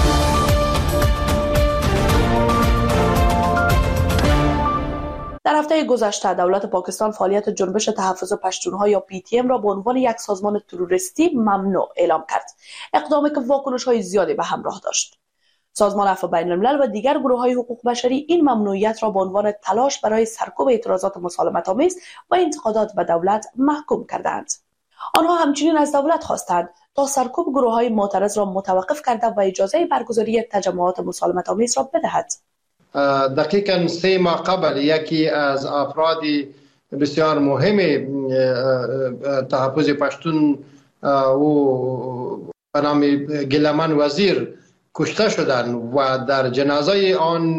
در هفته گذشته دولت پاکستان فعالیت جنبش تحفظ پشتونها یا PTM را به عنوان یک سازمان تروریستی ممنوع اعلام کرد. اقدامی که واکنش‌های زیادی به همراه داشت. سازمان عفو بین الملل و دیگر گروه‌های حقوق بشری این ممنوعیت را به عنوان تلاش برای سرکوب اعتراضات مسالمت‌آمیز و انتقادات به دولت محکوم کردند. آنها همچنین از دولت خواستند تا سرکوب گروه‌های معترض را متوقف کرده و اجازه برگزاری تجمعات مسالمت‌آمیز را بدهد. دقیقاً 3 ماه قبل یکی از افراد بسیار مهم تحفظ پشتون و به نام گلمن وزیر کشته شدند و در جنازه آن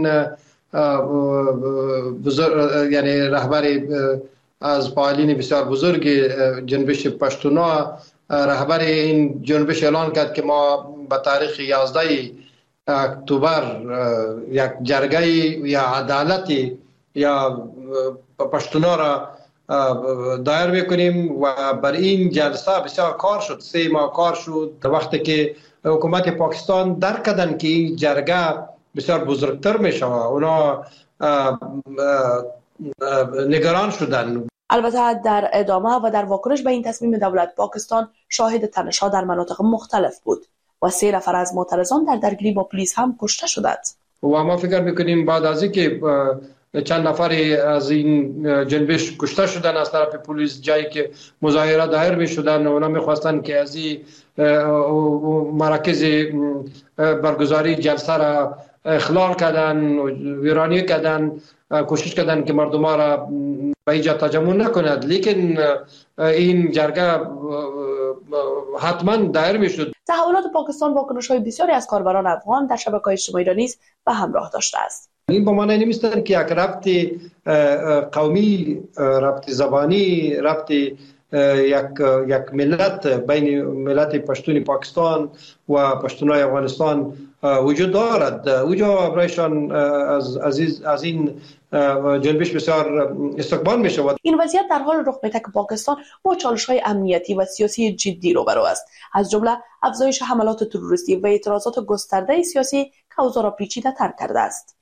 یعنی رهبر از فعالین بسیار بزرگ جنبش پشتونا رهبر این جنبش اعلان کرد که ما به تاریخ 11 اکتبر یک جرگه یا عدالتی یا پشتونا را دایر میکنیم و بر این جلسه بسیار کار شد. 3 ماه کار شد. وقتی که حکومت پاکستان درک کردن که این جرگه بسیار بزرگتر میشه، اونا نگران شدن. البته در ادامه و در واکنش به این تصمیم دولت پاکستان شاهد تنش‌ها در مناطق مختلف بود و 3 نفر از معترضان در درگیری با پلیس هم کشته شدند. و ما فکر میکنیم بعد از اینکه چند نفر از این جنبش کشته شدن از طرف پلیس، جایی که مظاهره دایر میشدن، اونا میخواستن که از این مراکز برگزاری جلسه را اخلال کردن و ویرانی کردن، کوشش کردن که مردم را به اینجا تجمع نکند، لیکن این جرگه حتما دایر میشد. تحولات پاکستان واکنش‌های بسیاری از کاربران افغان در شبکه‌های اجتماعی را نیز به همراه داشته است. این به معنی نمی‌است که یک ربط قومی، ربط زبانی، ربط یک ملت بین ملت پشتون پاکستان و پشتونای افغانستان وجود دارد. اوجا برایشان از این جنبش بسیار استقبال می شود. این وضعیت در حال رخ می‌دهد که پاکستان با چالش‌های امنیتی و سیاسی جدی روبرو است، از جمله افزایش حملات تروریستی و اعتراضات گسترده سیاسی که اوضاع را پیچیده‌تر کرده است.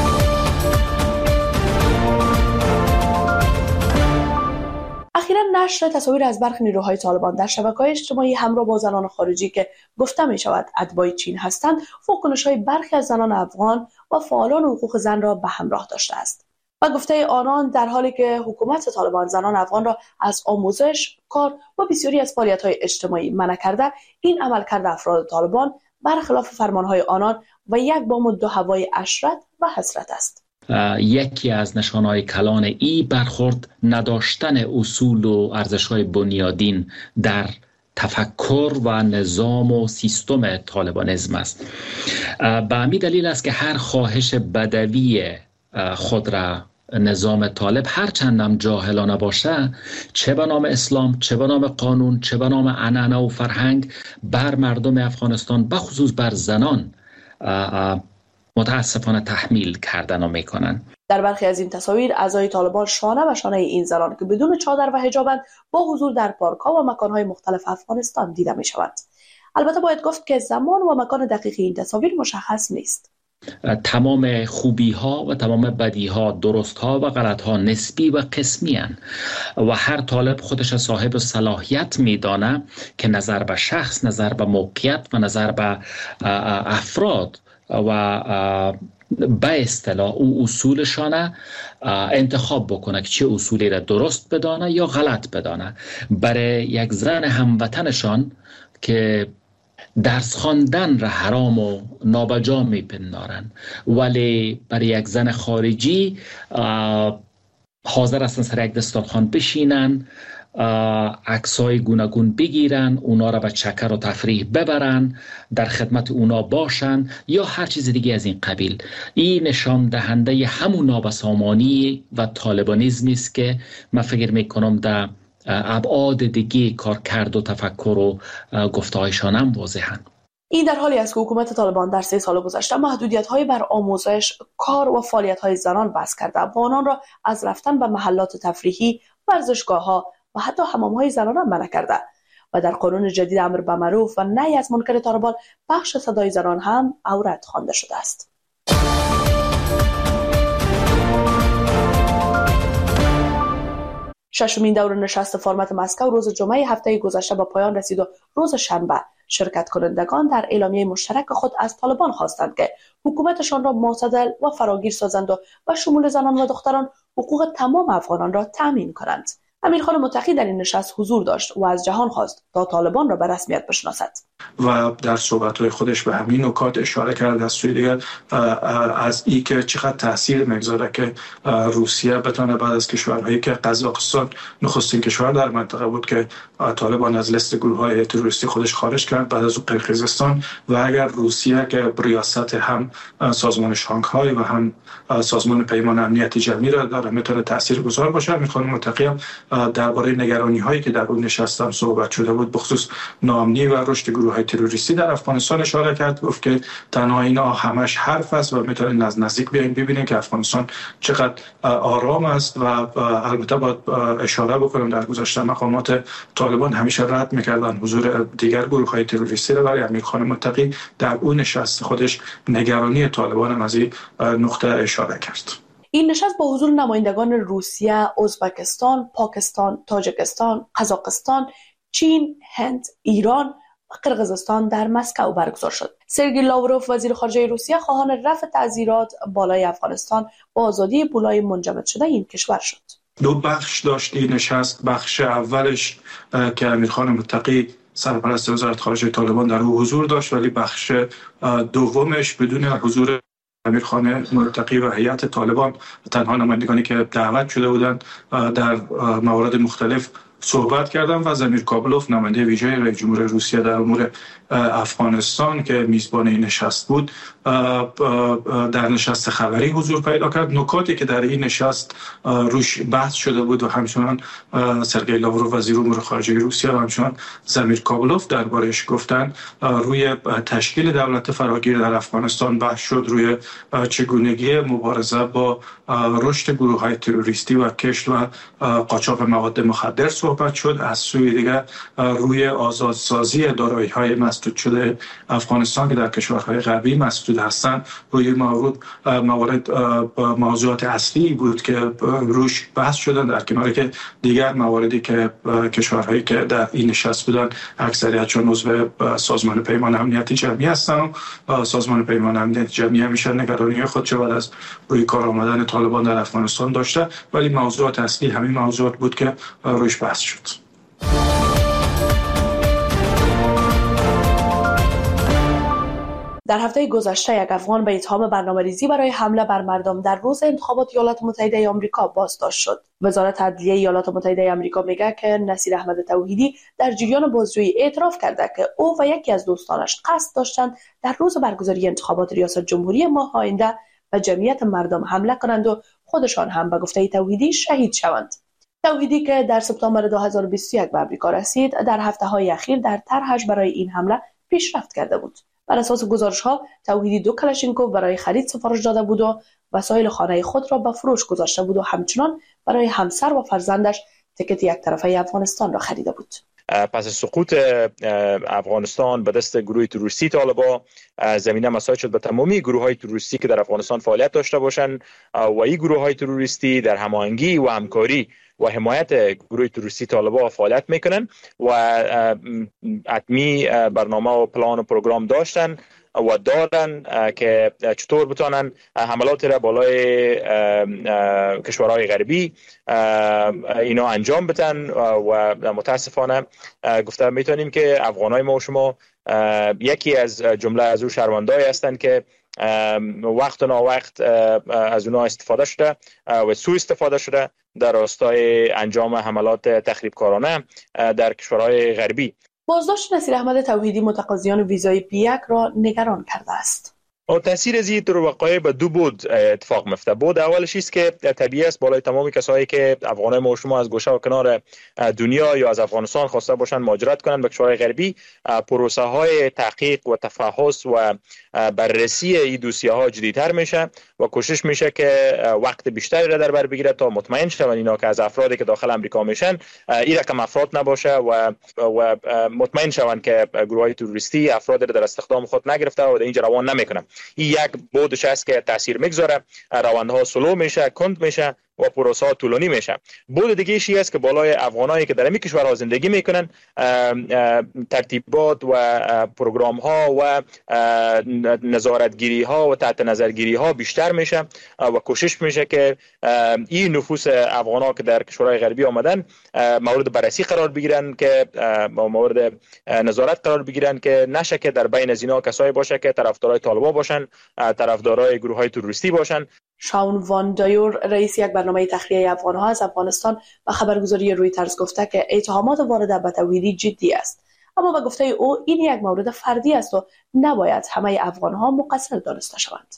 اخیراً نشر تصاویر از برخی نیروهای طالبان در شبکه‌های اجتماعی همراه با زنان خارجی که گفته می‌شود اتباع چین هستند، واکنش‌های برخی از زنان افغان و فعالان حقوق زن را به همراه داشته است. و گفته آنان در حالی که حکومت طالبان زنان افغان را از آموزش، کار و بسیاری از فعالیت‌های اجتماعی منع کرده، این عملکرد افراد طالبان برخلاف فرمانهای آنان و یک بام و دو هوای عشرت و حسرت است. یکی از نشانهای کلان این برخورد نداشتن اصول و ارزش‌های بنیادین در تفکر و نظام و سیستم طالبانیسم است. به همین دلیل است که هر خواهش بدوی خود را نظام طالب هر چندم جاهلانه باشه، چه به نام اسلام، چه به نام قانون، چه به نام عنعنه و فرهنگ، بر مردم افغانستان به خصوص بر زنان متاسفانه تحمیل کردن و میکنن. در برخی از این تصاویر اعضای طالبان شانه به شانه این زنان که بدون چادر و حجابند با حضور در پارک‌ها و مکان‌های مختلف افغانستان دیده می‌شوند. البته باید گفت که زمان و مکان دقیق این تصاویر مشخص نیست. تمام خوبی ها و تمام بدی ها، درست ها و غلط ها نسبی و قسمی هستند و هر طالب خودش صاحب صلاحیت میدانه که نظر به شخص، نظر به موقعیت و نظر به افراد و به اصطلاح او اصولشانه انتخاب بکنه که چه اصولی را درست بدانه یا غلط بدانه. برای یک زن هموطنشان که درس خواندن را حرام و نابجا میپندارن، ولی برای یک زن خارجی حاضر هستن سر یک دسترخوان بشینن، عکسای گوناگون بگیرن، اونا را به چکر و تفریح ببرن، در خدمت اونا باشن یا هر چیز دیگه از این قبیل. این نشان دهنده همون نابسامانی و طالبانیزمی است که من فکر میکنم در ابعاد دیگه کار کرد و تفکر و گفتهایشان هم واضحن. این در حالی است که حکومت طالبان در 3 سال گذشته محدودیت‌های بر آموزش، کار و فعالیت‌های زنان وضع کرده و آنان را از رفتن به محلات تفریحی، ورزشگاه‌ها و حتی حمام‌های زنان هم منع کرده و در قانون جدید امر به معروف و نهی از منکر طالبان بخش صدای زنان هم عورت خوانده شده است. ششمین دور نشست فرمت مسکو روز جمعه هفته گذشته به پایان رسید و روز شنبه شرکت کنندگان در اعلامیه مشترک خود از طالبان خواستند که حکومتشان را معتدل و فراگیر سازند و به شمول زنان و دختران حقوق تمام افغانان را تأمین کنند. امیرخان متقی در این نشست حضور داشت و از جهان خواست تا طالبان را به رسمیت بشناسد و در صحبت‌های خودش به همین نکات اشاره کرد. از سوی دیگر از این که چقدر تاثیر میگذاره که روسیه بتونه بعد از کشورهایی که قزاقستان نخستین کشور در منطقه بود که طالبان از لیست گروه‌های تروریستی خودش خارج کرد، بعد از قرقیزستان، و اگر روسیه که ریاست هم سازمان شانگهای و هم سازمان پیمان امنیت جمعی را داره میتونه تاثیرگذار باشه. امیرخان متقی درباره نگرانی‌هایی که در اون نشست هم صحبت شده بود بخصوص ناامنی و رشد گروه‌های تروریستی در افغانستان اشاره کرد. گفت که تنها اینا همش حرف است و میتونین از نزدیک بیاین ببینین که افغانستان چقدر آرام است. و البته باید اشاره بکنم در گذشته مقامات طالبان همیشه رد میکردن حضور دیگر گروه‌های تروریستی را، ولی امیرخان متقی در اون نشست خودش نگرانی طالبان هم از این نقطه اشاره کرد. این نشست با حضور نمایندگان روسیه، ازبکستان، پاکستان، تاجیکستان، قزاقستان، چین، هند، ایران و قرقیزستان در مسکو برگزار شد. سرگئی لاوروف وزیر خارجه روسیه خواهان رفع تعزیرات بالای افغانستان و آزادی پولهای منجمد شده این کشور شد. 2 بخش داشت این نشست. بخش اولش که امیرخان متقی سرپرست وزارت خارجه طالبان در او حضور داشت، ولی بخش دومش بدون حضور امیرخان متقی و هیئت طالبان، تنها نمایندگانی که دعوت شده بودند در موارد مختلف صحبت کردم و زمیر کابلوف نماینده ویژه رئیس جمهور روسیه در امور افغانستان که میزبان این نشست بود در نشست خبری حضور پیدا کرد. نکاتی که در این نشست روش بحث شده بود و همچنان سرگئی لاوروف وزیر امور خارجه روسیه و همچنان زمیر کابلوف دربارش گفتن، روی تشکیل دولت فراگیر در افغانستان بحث شد، روی چگونگی مبارزه با رشد گروه‌های تروریستی و کشت و قاچاق مواد مخدر صحبت صحبت شد، از سوی دیگر روی آزادسازی دارایی‌های مسدود شده افغانستان که در کشورهای غربی مسدود هستند، روی موارد موضوعات اصلی بود که روش بحث شدن، در کناری که دیگر مواردی که کشورهایی که در این نشست بودن اکثریتشون عضو سازمان پیمان امنیت جمعی هستن و سازمان پیمان امنیت جمعی همیشه نگرانی خودش بعد از روی کار آمدن طالبان در افغانستان داشته، ولی موضوعات اصلی همین موضوعات بود که روش بحث شد. در هفته گذشته یک افغان به اتهام برنامه‌ریزی برای حمله بر مردم در روز انتخابات ایالات متحده آمریکا بازداشت شد. وزارت عدلیه ایالات متحده آمریکا میگه که نصیر احمد توحیدی در جریان بازجویی اعتراف کرده که او و یکی از دوستانش قصد داشتند در روز برگزاری انتخابات ریاست جمهوری ماه آینده به جمعیت مردم حمله کنند و خودشان هم به گفته توحیدی شهید شوند. توحیدی که در سپتامبر 2021 به آمریکا رسید، در هفته‌های اخیر در طرحش برای این حمله پیشرفت کرده بود. بر اساس گزارش‌ها توحیدی 2 کلاشینکوف برای خرید سفارش داده بود و وسایل خانه خود را به فروش گذاشته بود و همچنان برای همسر و فرزندش تیکت یک طرفه افغانستان را خریده بود. پس از سقوط افغانستان به دست گروه تروریستی طالبان، زمینه مساعد شد به تمامی گروه‌های تروریستی که در افغانستان فعالیت داشته باشند و این گروه‌های تروریستی در هماهنگی و همکاری و حمایت گروه تروریستی طالبان فعالیت میکنن و حتمی برنامه و پلان و پروگرام داشتن و دارن که چطور بتونن حملات را بالای کشورهای غربی اینا انجام بدن و متاسفانه گفته میتونیم که افغانای ما و شما یکی از جمله از او شهروندایی هستند که وقت و ناوقت از اونها استفاده شده و سوء استفاده شده در راستای انجام حملات تخریبکارانه در کشورهای غربی. بازداشت نصیر احمد توحیدی متقاضیان ویزای P1 را نگران کرده است. تاثیر از این وقایع به 2 بود اتفاق میفته. بود اولش است که طبیعی است بالای تمامی کسایی که افغانای ما و شما از گوشه و کنار دنیا یا از افغانستان خواسته باشند مهاجرت کنند به کشورهای غربی، پروسه های تحقیق و تفحص و بررسی این دوسیه ها جدی‌تر میشه و کوشش میشه که وقت بیشتری را در بر بگیره تا مطمئن شون اینا که از افرادی که داخل آمریکا میشن این رقم افراد نباشه و مطمئن شون که گروه‌های تروریستی افراد را در استخدام خود نگرفته و در اینجا روان نمیکنن. این یک بودش است که تاثیر میگذاره، روندها سلو میشه، کند میشه و پروسه ها طولانی میشه. بود دیگه ایشی است که بالای افغانایی که در این کشورها زندگی میکنن ترتیبات و پروگرام ها و نظارتگیری ها و تحت نظرگیری ها بیشتر میشه و کوشش میشه که این نفوس افغانا که در کشورهای غربی آمدن مورد بررسی قرار بگیرن، که مورد نظارت قرار بگیرن که نشه که در بین از اینا کسایی باشه که طرفدارای طالبان باشن، طرفدارای گروه های تروریستی باشن. شاون وان دایور رئیس یک برنامه تخلیه افغان‌ها از افغانستان و خبرگزاری رویترز گفته که اتهامات وارد به توحیدی جدی است، اما به گفته او این یک مورد فردی است و نباید همه افغان‌ها مقصر دانسته شوند.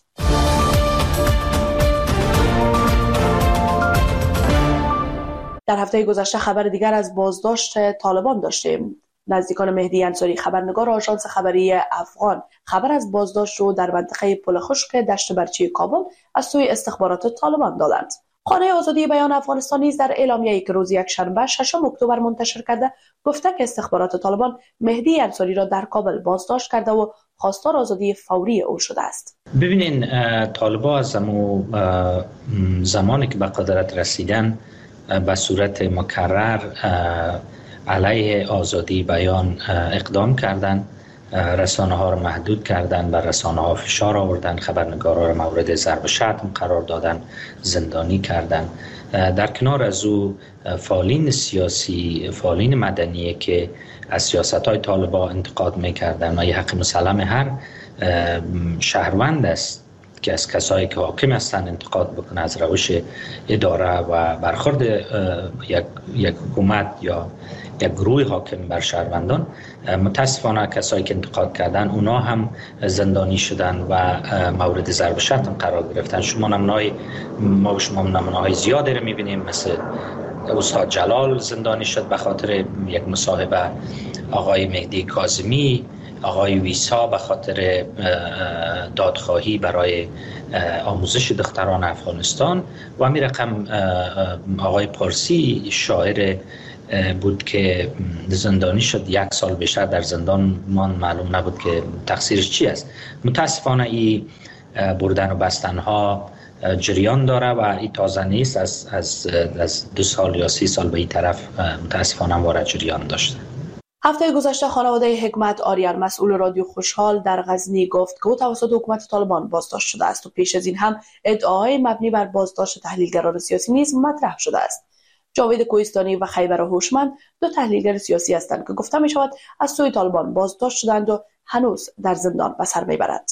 در هفته گذشته خبر دیگر از بازداشت طالبان داشتیم. نزدیکان مهدی انصاری خبرنگار آژانس خبری افغان خبر از بازداشت رو در منطقه پل خشک دشت برچی کابل از سوی استخبارات طالبان دادند. خانه آزادی بیان افغانستان نیز در اعلامیه‌ای که روز یکشنبه 6 اکتبر منتشر کرده گفته که استخبارات طالبان مهدی انصاری را در کابل بازداشت کرده و خواستار آزادی فوری او شده است. ببینین طالبان از زمانی که به قدرت رسیدن به صورت مکرر علیه آزادی بیان اقدام کردند، رسانه ها را محدود کردند، بر رسانه ها فشار آوردند، خبرنگارا را مورد ضرب شتم قرار دادند، زندانی کردند. در کنار از او فعالین سیاسی، فعالین مدنی که از سیاست‌های طالبان انتقاد می‌کردند و یه حق مسلم هر شهروند است که از کسایی که حاکم هستند انتقاد بکنه از روش اداره و برخورد یک حکومت یا یک گروه حاکم بر شهروندان. متاسفانه کسایی که انتقاد کردن اونا هم زندانی شدن و مورد ضرب شتم قرار گرفتن. ما و شما نمونه‌های زیادی رو می‌بینیم، مثل استاد جلال زندانی شد به خاطر یک مصاحبه، آقای مهدی کاظمی، آقای ویسا به خاطر دادخواهی برای آموزش دختران افغانستان و همین رقم آقای پارسی شاعر بود که زندانی شد. 1 سال بیشتر در زندان ماند، معلوم نبود که تقصیرش چی است. متاسفانه این بردن و بستن ها جریان داره و این تازه نیست، از 2 سال یا 30 سال به این طرف متاسفانه وارد جریان داشته. هفته گذشته خانواده حکمت آریان مسئول رادیو خوشحال در غزنی گفت که او توسط حکومت طالبان بازداشت شده است و پیش از این هم ادعاهای مبنی بر بازداشت تحلیلگران سیاسی نیز مطرح شده است. جاوید کوهستانی و خیبر هوشمند 2 تحلیلگر سیاسی هستند که گفته می شود از سوی طالبان بازداشت شدند و هنوز در زندان به سر میبرند.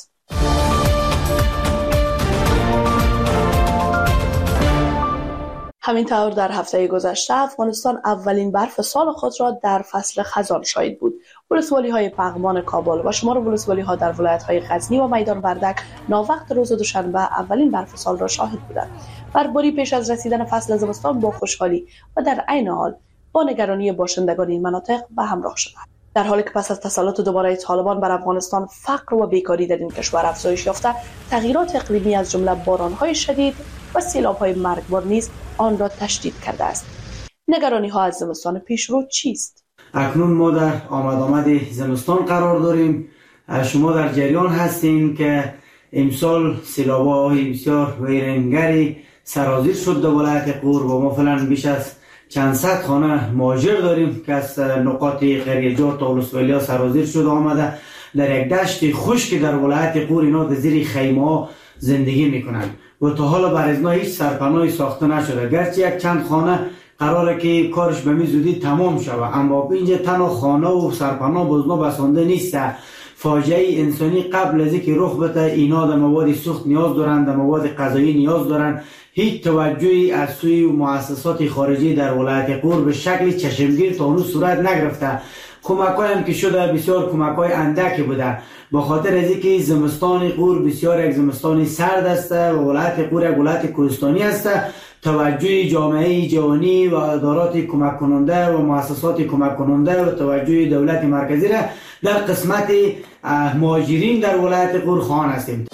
همینطور در هفته گذشته افغانستان اولین برف سال خود را در فصل خزان شاهد بود. ولسوالی‌های پغمان کابل و شمار ولسوالی‌ها در ولایت‌های غزنی و میدان وردک ناوقت روز دوشنبه اولین برف سال را شاهد بودند. برفباری پیش از رسیدن فصل زمستان با خوشحالی و در عین حال با نگرانی باشندگان این مناطق به همراه شد. در حالی که پس از تسلط دوباره طالبان بر افغانستان فقر و بیکاری در این کشور افزایش یافته، تغییرات اقلیمی از جمله باران‌های شدید و سیلاب‌های مرگبار نیز آن را تشدید کرده است. نگرانی‌ها از زمستان پیشرو چیست؟ اکنون ما در آمد زمستان قرار داریم. شما در جریان هستین که امسال سیلاب‌های بسیار ویرانگری سرازیر شد در ولایت غور و ما فعلا بیش از چند صد خانه مهاجر داریم که از نقاط قریه‌جات تا ولسوالی‌ها سرازیر شده آمده. در یک دشت خشک در ولایت غور اینا در زیر خیمه‌ها زندگی میکنند و تا حالا بر ازنا هیچ سرپناهی ساخته نشده، گرچه یک چند خانه قراره که کارش به می زودی تمام شود، اما اینجا تنها خانه و سرپناه بزنا بسانده نیست. فاجعه انسانی قبل از اینکه رخ بده اینا در مواد سوخت نیاز دارند، در مواد غذایی نیاز دارند. هیچ توجهی از سوی مؤسسات خارجی در ولایت غور به شکل چشمگیر تا هنوز صورت نگرفته. کمک‌های هم که شده بسیار کمک‌های اندکی بوده، به خاطر از اینکه زمستان غور بسیار یک زمستان سرد است و ولایت غور یک ولایت کوهستانی است. توجه جامعه جهانی و ادارات کمک کننده و مؤسسات کمک کننده و توجه دولت مرکزی را در قسمت مهاجرین در ولایت غور خواهان هستیم.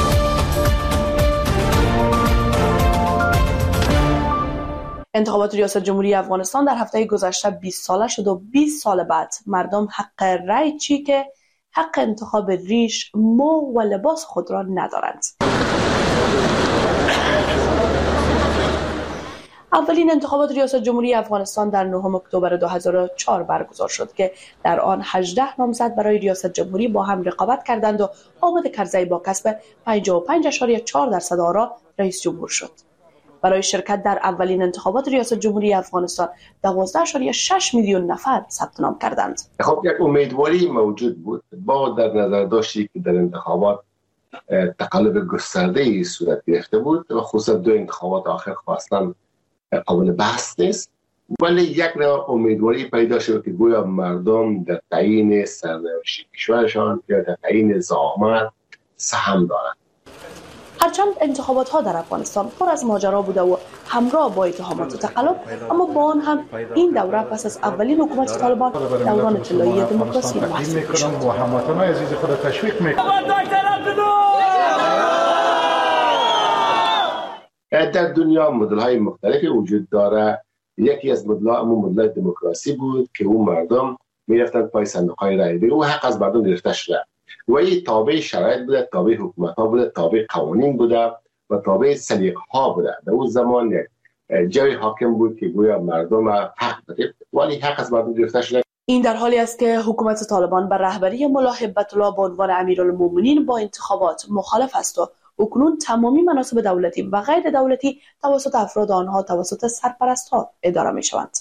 انتخابات ریاست جمهوری افغانستان در هفته گذشته 20 ساله شد و 20 سال بعد مردم حق رأی چی که حق انتخاب ریش، مو و لباس خود را ندارند. اولین انتخابات ریاست جمهوری افغانستان در 9 اکتبر 2004 برگزار شد که در آن 18 نامزد برای ریاست جمهوری با هم رقابت کردند و حامد کرزی با کسب 55.4% آرا رئیس جمهور شد. برای شرکت در اولین انتخابات ریاست جمهوری افغانستان 12.6 میلیون نفر ثبت نام کردند. خب یک امیدواری موجود بود با در نظر داشتی که در انتخابات تقلب گسترده‌ای صورت گرفته بود و خصوصا 2 انتخابات آخر اصلا قابل بحث نیست، ولی یک نوع امیدواری پیدا شد که گویا مردم در تعیین سرنوشت کشورشان یا در تعیین زعامت سهم دارند. هرچند انتخابات ها در افغانستان پر از ماجرا بوده و همراه با اتهامات تقلب، اما با آن هم این دوره پس از اولین حکومت طالبان دوران طلایی دموکراسی محسوب شد. و هموطنان عزیز خود تشویق میکنم. در دنیا مدل‌های مختلفی وجود داره. یکی از مدل دموکراسی بود که اون مردم میرفتن پای صندوق‌های رای و حق از مردم گرفته شده و این تابع شرایط بوده، تابع حکومت‌ها بوده، تابع قوانین بوده و تابع سلیقه‌ها بوده. در اون زمان جای حاکم بود که گویا مردم حق بده، ولی حق از مردم گرفته شده. این در حالی است که حکومت طالبان بر رهبری ملا هیبت الله به عنوان امیرالمومنین با انتخابات مخالف است و اکنون تمامی مناصب دولتی و غیر دولتی توسط افراد آنها توسط سرپرست‌ها اداره می‌شوند.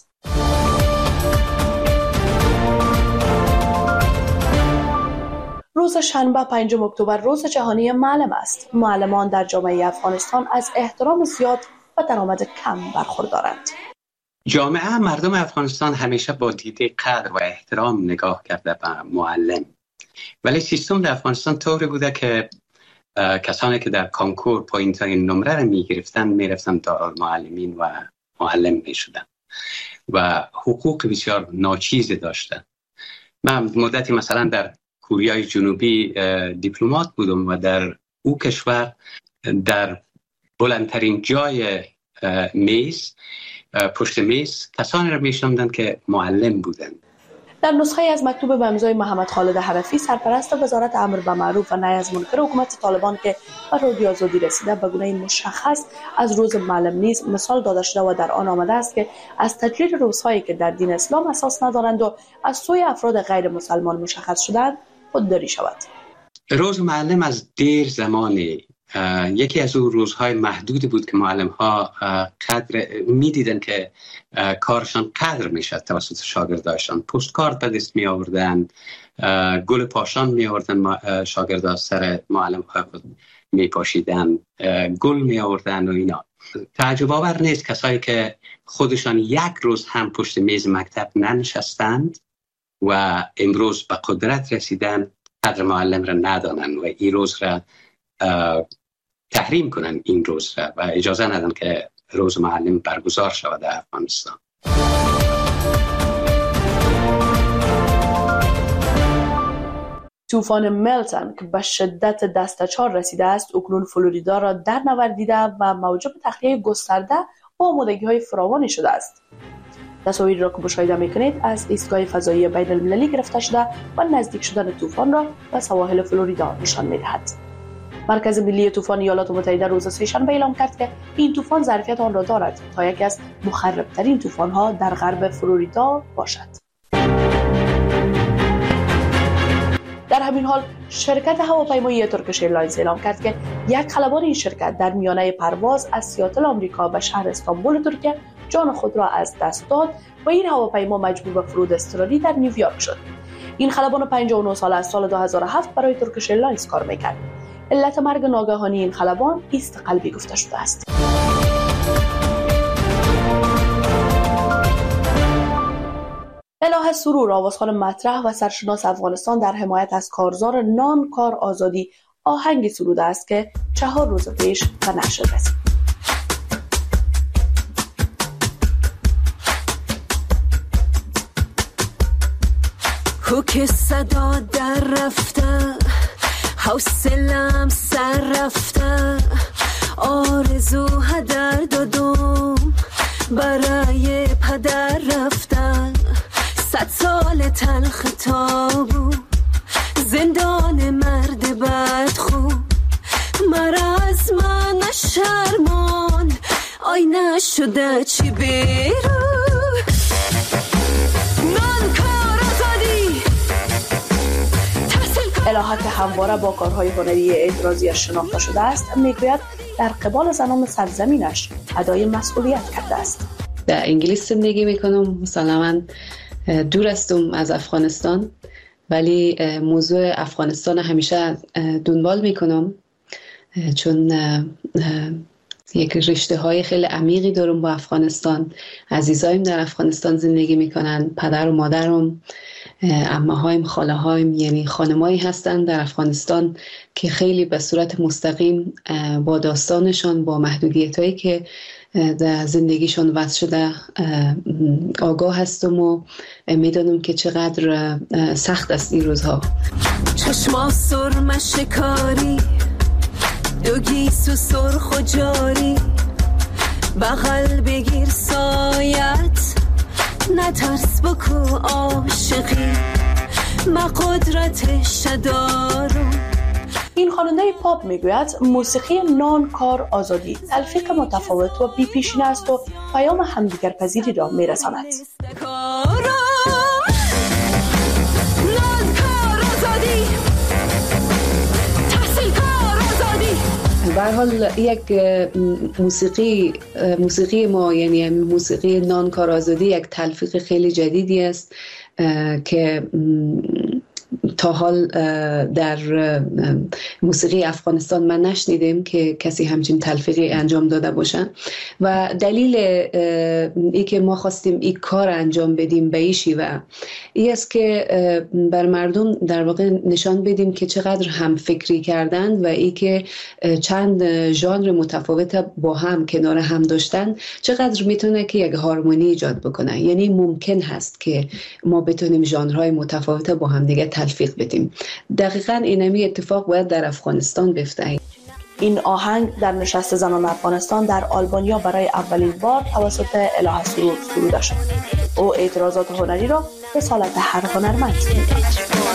روز شنبه 5 اکتبر روز جهانی معلم است. معلمان در جامعه افغانستان از احترام زیاد و درآمد کم برخوردارند. جامعه مردم افغانستان همیشه با دیده قدر و احترام نگاه کرده به معلم، ولی سیستم در افغانستان طوری بوده که کسانی که در کانکور پایین‌ترین نمره را می‌گرفتن می‌رفتن دارالمعلمین و معلم می‌شدن و حقوق بسیار ناچیزی داشتن. من مدتی مثلا در کره جنوبی دیپلمات بودم و در او کشور در بلندترین جای میز پشت میز کسانی را میشناختند که معلم بودند. در نسخه از مکتوب به امضای محمد خالد حنفی سرپرست وزارت امر به معروف و نهی از منکر حکومت طالبان که به رادیو آزادی رسیده به گونه مشخص از روز معلم نیز مثال داده شده و در آن آمده است که از تجلیل روزهایی که در دین اسلام اساس ندارند و از سوی افراد غیر مسلمان مشخص شدند خودداری شود. روز معلم از دیر زمانی یکی از اون روزهای محدودی بود که معلم ها قدر میدیدن که کارشان قدر میشد توسط شاگرداشان. پستکارت به دست می آوردن، گل پاشان می آوردن، شاگردا سر معلم ها می پاشیدن، گل می آوردن و اینا. تعجب آور نیست کسایی که خودشان یک روز هم پشت میز مکتب ننشستند و امروز به قدرت رسیدن قدر معلم را ندانند و این روز را تحریم کنن، این روز را، و اجازه ندن که روز معلم برگزار شود در افغانستان. طوفان میلتن که به شدت دسته 4 رسیده است اکنون فلوریدا را در نوردیده و موجب تخلیه گسترده و آمادگی‌های فراوانی شده است. تصاویری را که مشاهده می‌کنید از ایستگاه فضایی بین المللی گرفته شده و نزدیک شدن طوفان را به سواحل فلوریدا نشان می‌دهد. مرکز ملی طوفان ایالات متحده روز سه‌شنبه اعلام کرد که این طوفان ظرفیت آن را دارد تا یکی از مخرب‌ترین طوفان‌ها در غرب فلوریدا باشد. در همین حال شرکت هواپیمایی ترکیش ایرلاینز اعلام کرد که یک خلبان این شرکت در میانه پرواز از سیاتل آمریکا به شهر استانبول ترکیه جان خود را از دست داد و این هواپیما مجبور به فرود اضطراری در نیویورک شد. این خلبان 59 ساله از سال 2007 برای ترکیش ایرلاینز کار می‌کرد. علت مرگ ناگهانی این خلبان ایست قلبی گفته شده است. الهه سرور، آوازخوان مطرح و سرشناس افغانستان، در حمایت از کارزار نان کار آزادی آهنگی سروده است که 4 روز پیش به نشر رسید. کوک صدا در رفته، حوصلم سر رفته، آرزو هدر دادم برای پدر رفتن، 100 سال تلخ تابو زندان مرد بدخو، مرا از من شرمان آینه شده چی بیرو، نان کار آزادی. الهه که همواره با کارهای هنری اعتراضیش شناخته شده است میگوید در قبال زنان سرزمینش ادای مسئولیت کرده است. در انگلیس زندگی میکنم، مسلماً دور هستم از افغانستان، ولی موضوع افغانستان همیشه دنبال میکنم چون یک رشته های خیلی عمیقی دارم با افغانستان. عزیزایم در افغانستان زندگی میکنن، پدر و مادرم، عمه‌هایم، خاله‌هایم، یعنی خانمایی هستند در افغانستان که خیلی به صورت مستقیم با داستانشان، با محدودیتایی که در زندگیشان وضع شده آگاه هستم و میدانم که چقدر سخت است این روزها. چشما سرم شکاری، دو گیسو سرخ و جاری، بغل بگیر سایت، نترس بکو عاشقی، ما قدرتش دارم. این خواننده پاپ میگوید موسیقی نان کار آزادی تلفیق متفاوت و بی پیشینه است و پیام همدیگر پذیری را میرساند. به هر حال یک موسیقی ما، یعنی موسیقی نان کار آزادی، یک تلفیق خیلی جدیدی است که تا حال در موسیقی افغانستان من نشنیدم که کسی همچین تلفیقی انجام داده باشن و دلیل ای که ما خواستیم این کار انجام بدیم به این شیوه ای است که بر مردم در واقع نشان بدیم که چقدر هم فکری کردن و ای که چند ژانر متفاوت با هم کنار هم داشتن چقدر میتونه که یک هارمونی ایجاد بکنه. یعنی ممکن هست که ما بتونیم ژانرهای متفاوت با هم دیگه تلفیق بدیم. دقیقاً اینمی اتفاق باید در افغانستان بیفته. این آهنگ در نشست زنان افغانستان در آلبانیا برای اولین بار توسط الهه سرور سروده شد. او اعتراضات هنری را رسالت هر هنرمند می‌داند.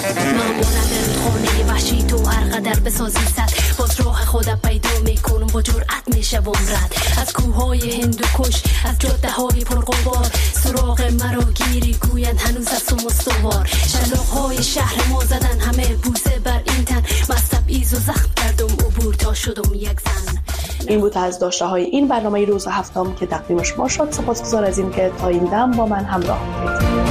خانه وحشی تو هر قدر بسازی سد باز راه خودم پیدا میکنم با جرأت میشوم رد از کوههای هندوکش از جاده های پرغبار سراغ مرا گیری گویند هنوز از تو مستوار شلاق های شهر ما زدن همه بوسه بر این تن مستب ایز و زخم کردم عبور تا شدم یک زن. این بود از داشته های این برنامه روز هفتم که تقدیم شما شد. سپاسگزار از این که تا این دم با من همراه بودید.